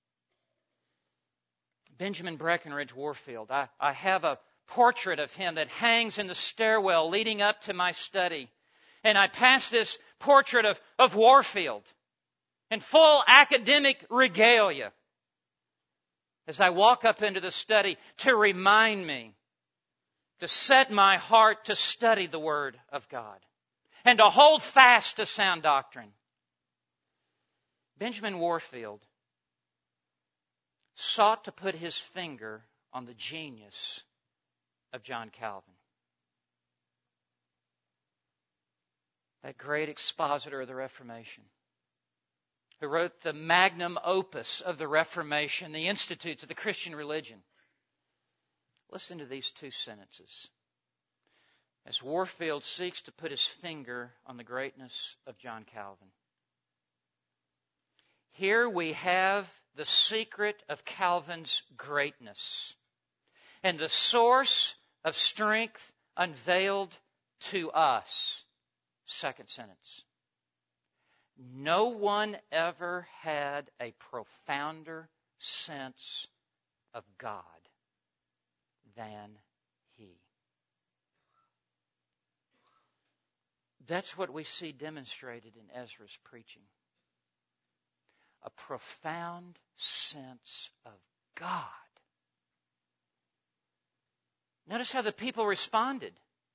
Benjamin Breckinridge Warfield. I, I have a portrait of him that hangs in the stairwell leading up to my study. And I pass this portrait of, of Warfield in full academic regalia as I walk up into the study to remind me to set my heart to study the Word of God and to hold fast to sound doctrine. Benjamin Warfield sought to put his finger on the genius of John Calvin. That great expositor of the Reformation, who wrote the magnum opus of the Reformation, the Institutes of the Christian Religion. Listen to these two sentences as Warfield seeks to put his finger on the greatness of John Calvin. Here we have the secret of Calvin's greatness and the source of strength unveiled to us. Second sentence. No one ever had a profounder sense of God than he. That's what we see demonstrated in Ezra's preaching. A profound sense of God. Notice how the people responded.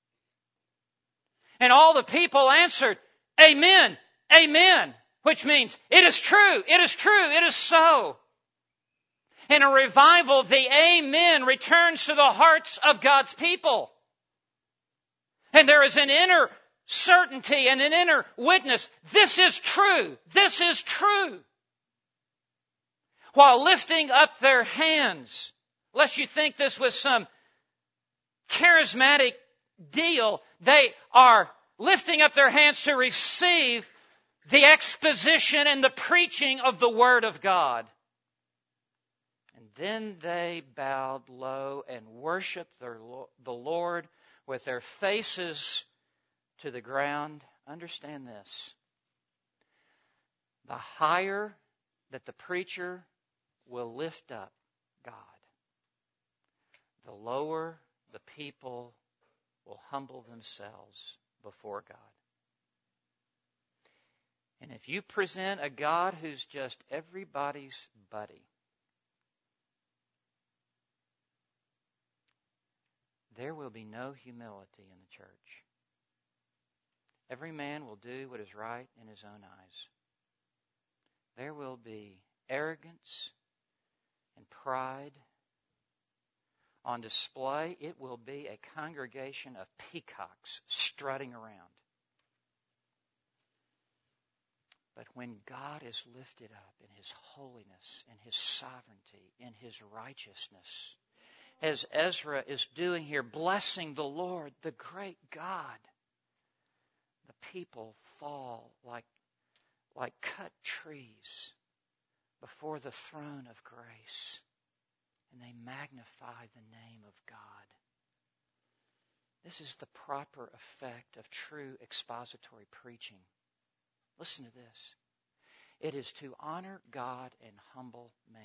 And all the people answered, Amen, Amen, which means it is true, it is true, it is so. In a revival, the Amen returns to the hearts of God's people. And there is an inner certainty and an inner witness. This is true, this is true. While lifting up their hands, lest you think this was some charismatic deal, they are lifting up their hands to receive the exposition and the preaching of the Word of God. And then they bowed low and worshiped their, the Lord with their faces to the ground. Understand this. The higher that the preacher will lift up God, the lower the people will humble themselves before God. And if you present a God who's just everybody's buddy, there will be no humility in the church. Every man will do what is right in his own eyes. There will be arrogance and pride on display. It will be a congregation of peacocks strutting around. But when God is lifted up in His holiness, in His sovereignty, in His righteousness, as Ezra is doing here, blessing the Lord, the great God, the people fall like, like cut trees before the throne of grace, and they magnify the name of God. This is the proper effect of true expository preaching. Listen to this. It is to honor God and humble man.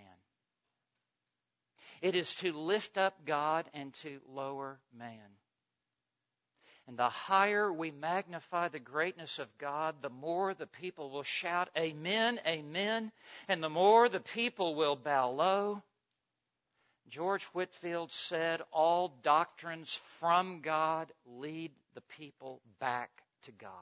It is to lift up God and to lower man. And the higher we magnify the greatness of God, the more the people will shout, Amen, Amen. And the more the people will bow low. George Whitefield said, all doctrines from God lead the people back to God.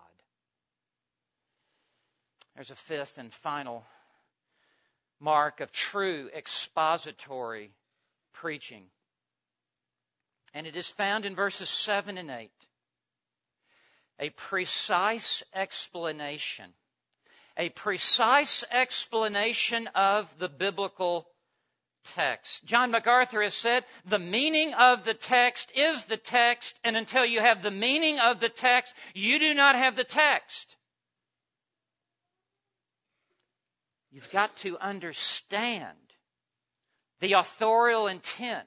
There's a fifth and final mark of true expository preaching. And it is found in verses seven and eight. A precise explanation. A precise explanation of the biblical text. John MacArthur has said, the meaning of the text is the text, and until you have the meaning of the text, you do not have the text. You've got to understand the authorial intent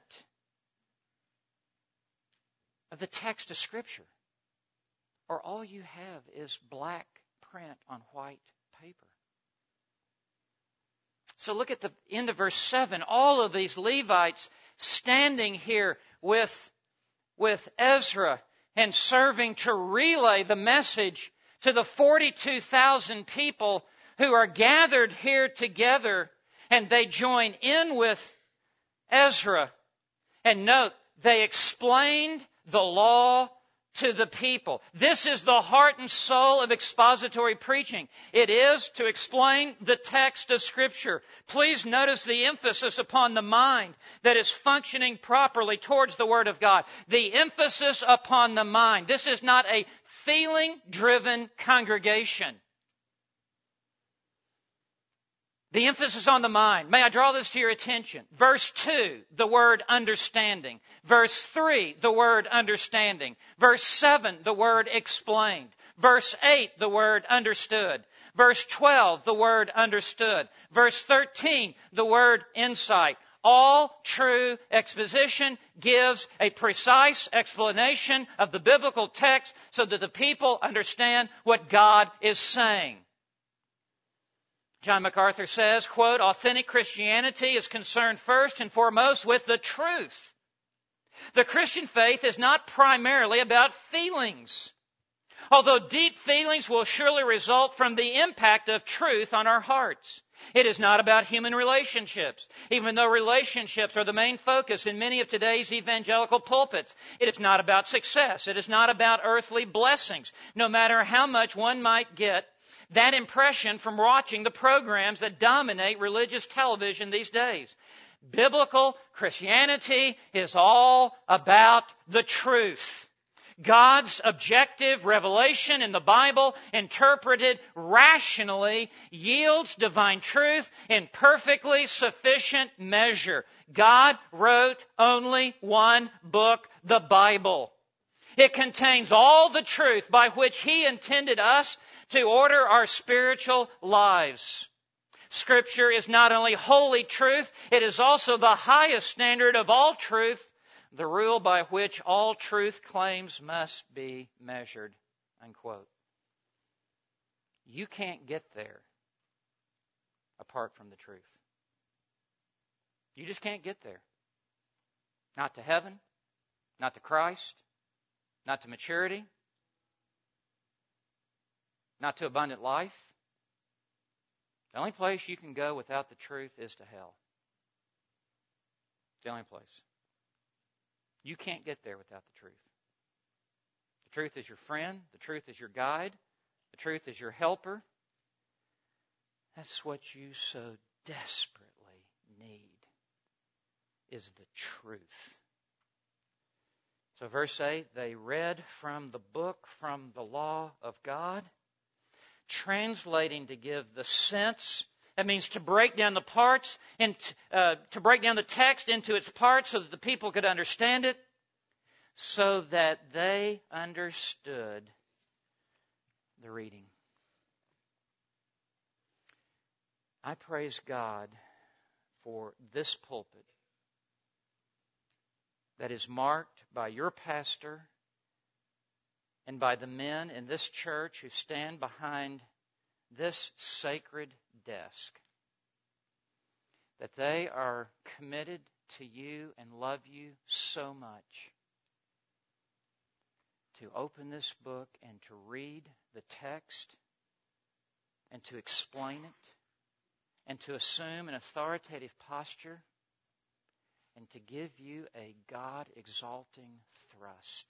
of the text of Scripture, or all you have is black print on white paper. So look at the end of verse seven. All of these Levites standing here with, with Ezra and serving to relay the message to the forty-two thousand people who are gathered here together, and they join in with Ezra. And note, they explained the law to the people. This is the heart and soul of expository preaching. It is to explain the text of Scripture. Please notice the emphasis upon the mind that is functioning properly towards the Word of God. The emphasis upon the mind. This is not a feeling-driven congregation. The emphasis on the mind. May I draw this to your attention? Verse two, the word understanding. Verse three, the word understanding. Verse seven, the word explained. Verse eight, the word understood. Verse twelve, the word understood. Verse thirteen, the word insight. All true exposition gives a precise explanation of the biblical text so that the people understand what God is saying. John MacArthur says, quote, authentic Christianity is concerned first and foremost with the truth. The Christian faith is not primarily about feelings, although deep feelings will surely result from the impact of truth on our hearts. It is not about human relationships, even though relationships are the main focus in many of today's evangelical pulpits. It is not about success. It is not about earthly blessings, no matter how much one might get that impression from watching the programs that dominate religious television these days. Biblical Christianity is all about the truth. God's objective revelation in the Bible, interpreted rationally, yields divine truth in perfectly sufficient measure. God wrote only one book, the Bible. It contains all the truth by which He intended us to order our spiritual lives. Scripture is not only holy truth, it is also the highest standard of all truth, the rule by which all truth claims must be measured. Unquote. You can't get there apart from the truth. You just can't get there. Not to heaven, not to Christ, not to maturity, not to abundant life. The only place you can go without the truth is to hell. It's the only place. You can't get there without the truth. The truth is your friend. The truth is your guide. The truth is your helper. That's what you so desperately need, is the truth. So verse eight, they read from the book, from the law of God, translating to give the sense. That means to break down the parts, and uh, to break down the text into its parts so that the people could understand it, so that they understood the reading. I praise God for this pulpit that is marked by your pastor and by the men in this church who stand behind this sacred desk, that they are committed to you and love you so much to open this book and to read the text and to explain it and to assume an authoritative posture and to give you a God-exalting thrust.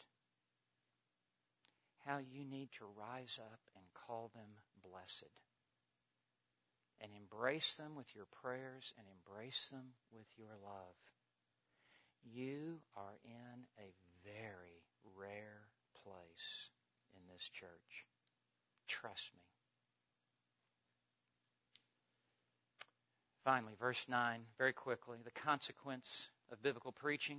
How you need to rise up and call them blessed. And embrace them with your prayers and embrace them with your love. You are in a very rare place in this church. Trust me. Finally, verse nine, very quickly, the consequence of biblical preaching.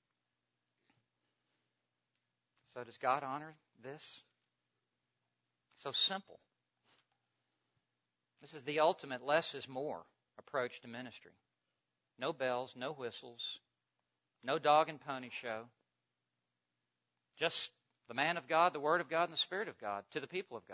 So does God honor this? So simple. This is the ultimate less is more approach to ministry. No bells, no whistles, no dog and pony show. Just the man of God, the Word of God, and the Spirit of God to the people of God.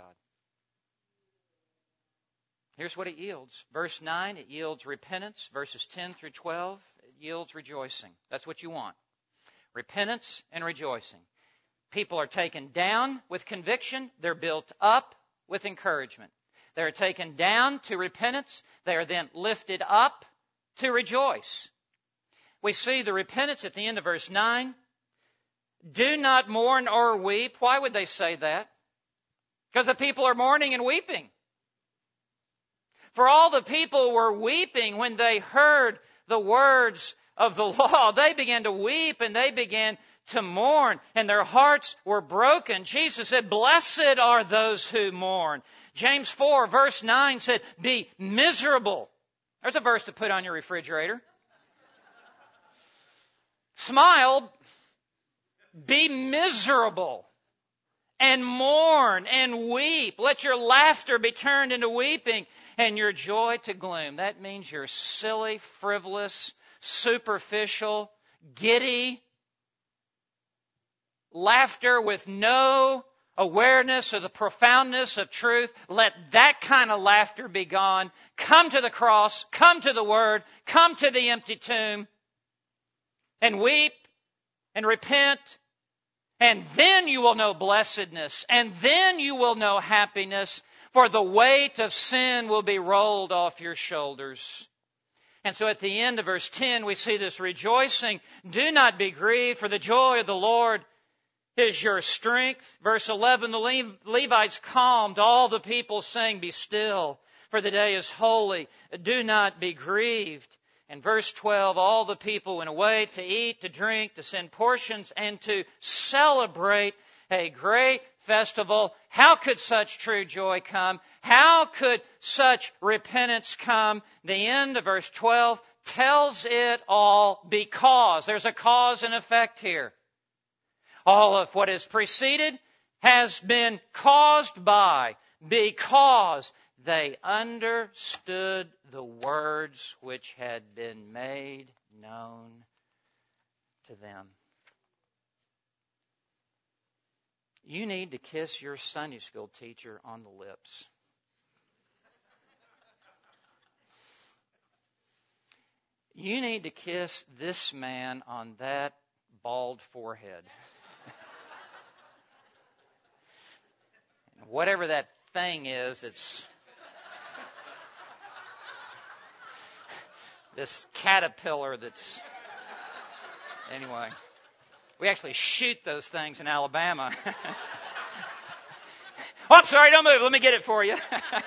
Here's what it yields. Verse nine, it yields repentance. Verses ten through twelve, it yields rejoicing. That's what you want. Repentance and rejoicing. People are taken down with conviction. They're built up with encouragement. They are taken down to repentance. They are then lifted up to rejoice. We see the repentance at the end of verse nine. Do not mourn or weep. Why would they say that? Because the people are mourning and weeping. For all the people were weeping when they heard the words of the law. They began to weep and they began to mourn, and their hearts were broken. Jesus said, blessed are those who mourn. James four, verse nine said, be miserable. There's a verse to put on your refrigerator. Smile, be miserable, and mourn and weep. Let your laughter be turned into weeping and your joy to gloom. That means you're silly, frivolous, superficial, giddy, laughter with no awareness of the profoundness of truth. Let that kind of laughter be gone. Come to the cross, come to the Word, come to the empty tomb, and weep and repent. And then you will know blessedness, and then you will know happiness, for the weight of sin will be rolled off your shoulders. And so at the end of verse ten, we see this rejoicing. Do not be grieved, for the joy of the Lord is your strength. Verse eleven, the Levites calmed all the people, saying, be still, for the day is holy. Do not be grieved. And verse twelve, all the people went away to eat, to drink, to send portions, and to celebrate a great festival. How could such true joy come? How could such repentance come? The end of verse twelve tells it all because. There's a cause and effect here. All of what has preceded has been caused by, because they understood the words which had been made known to them. You need to kiss your Sunday school teacher on the lips. You need to kiss this man on that bald forehead. Whatever that thing is, it's this caterpillar that's... Anyway, we actually shoot those things in Alabama. Oh, I'm sorry, don't move. Let me get it for you.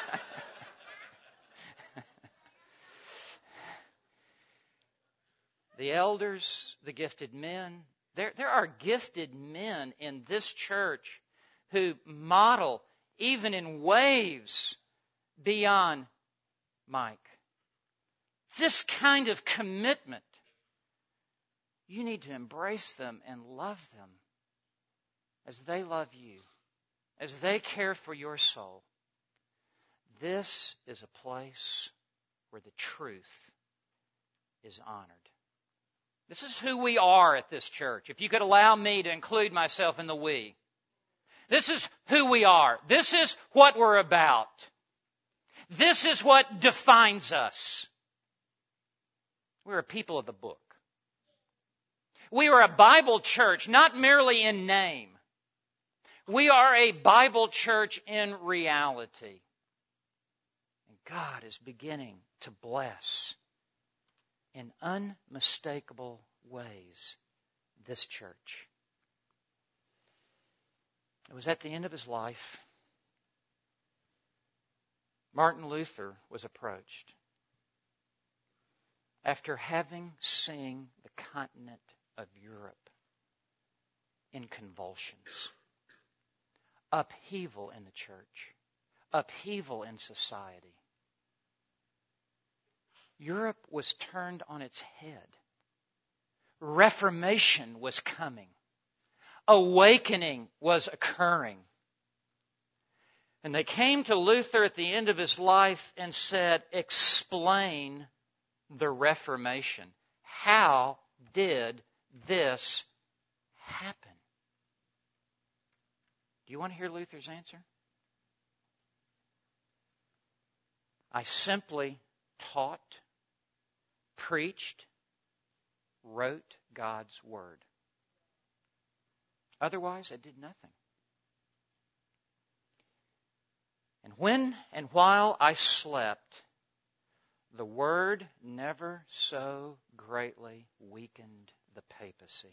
The elders, the gifted men. There, there are gifted men in this church who model, even in waves, beyond Mike. This kind of commitment. You need to embrace them and love them as they love you, as they care for your soul. This is a place where the truth is honored. This is who we are at this church. If you could allow me to include myself in the we. This is who we are. This is what we're about. This is what defines us. We're a people of the book. We are a Bible church, not merely in name. We are a Bible church in reality. And God is beginning to bless in unmistakable ways this church. It was at the end of his life. Martin Luther was approached after having seen the continent of Europe in convulsions, upheaval in the church, upheaval in society. Europe was turned on its head. Reformation was coming. Awakening was occurring. And they came to Luther at the end of his life and said, explain the Reformation. How did this happen? Do you want to hear Luther's answer? I simply taught, preached, wrote God's Word. Otherwise, I did nothing. And when and while I slept, the Word never so greatly weakened the papacy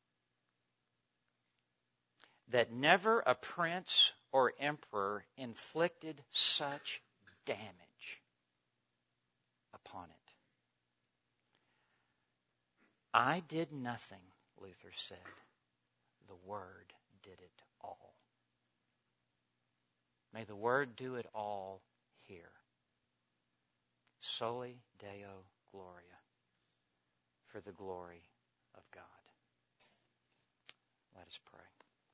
that never a prince or emperor inflicted such damage upon it. I did nothing, Luther said. The Word did it all. May the Word do it all here. Soli Deo Gloria, for the glory of God. Let us pray.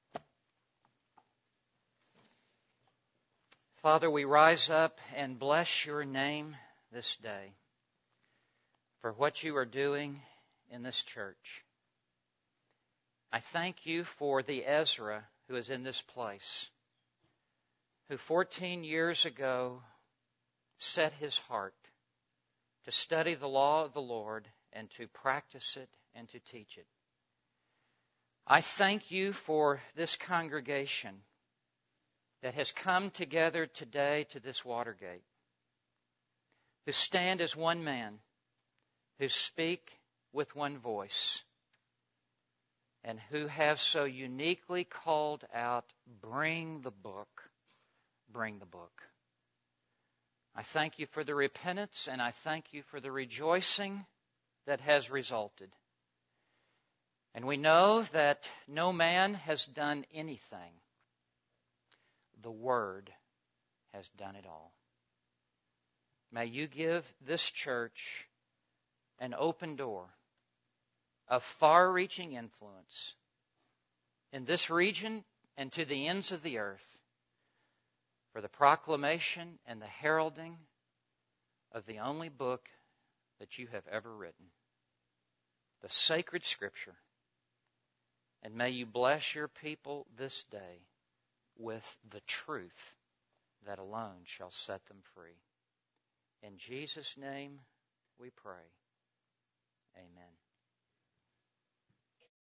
Father, we rise up and bless your name this day for what you are doing in this church. I thank you for the Ezra who is in this place, who fourteen years ago set his heart to study the law of the Lord and to practice it and to teach it. I thank you for this congregation that has come together today to this Watergate, who stand as one man, who speak with one voice, and who have so uniquely called out, bring the book, bring the book. I thank you for the repentance, and I thank you for the rejoicing that has resulted. And we know that no man has done anything. The Word has done it all. May you give this church an open door of far-reaching influence in this region and to the ends of the earth for the proclamation and the heralding of the only book that you have ever written, the sacred Scripture. And may you bless your people this day with the truth that alone shall set them free. In Jesus' name we pray. Amen.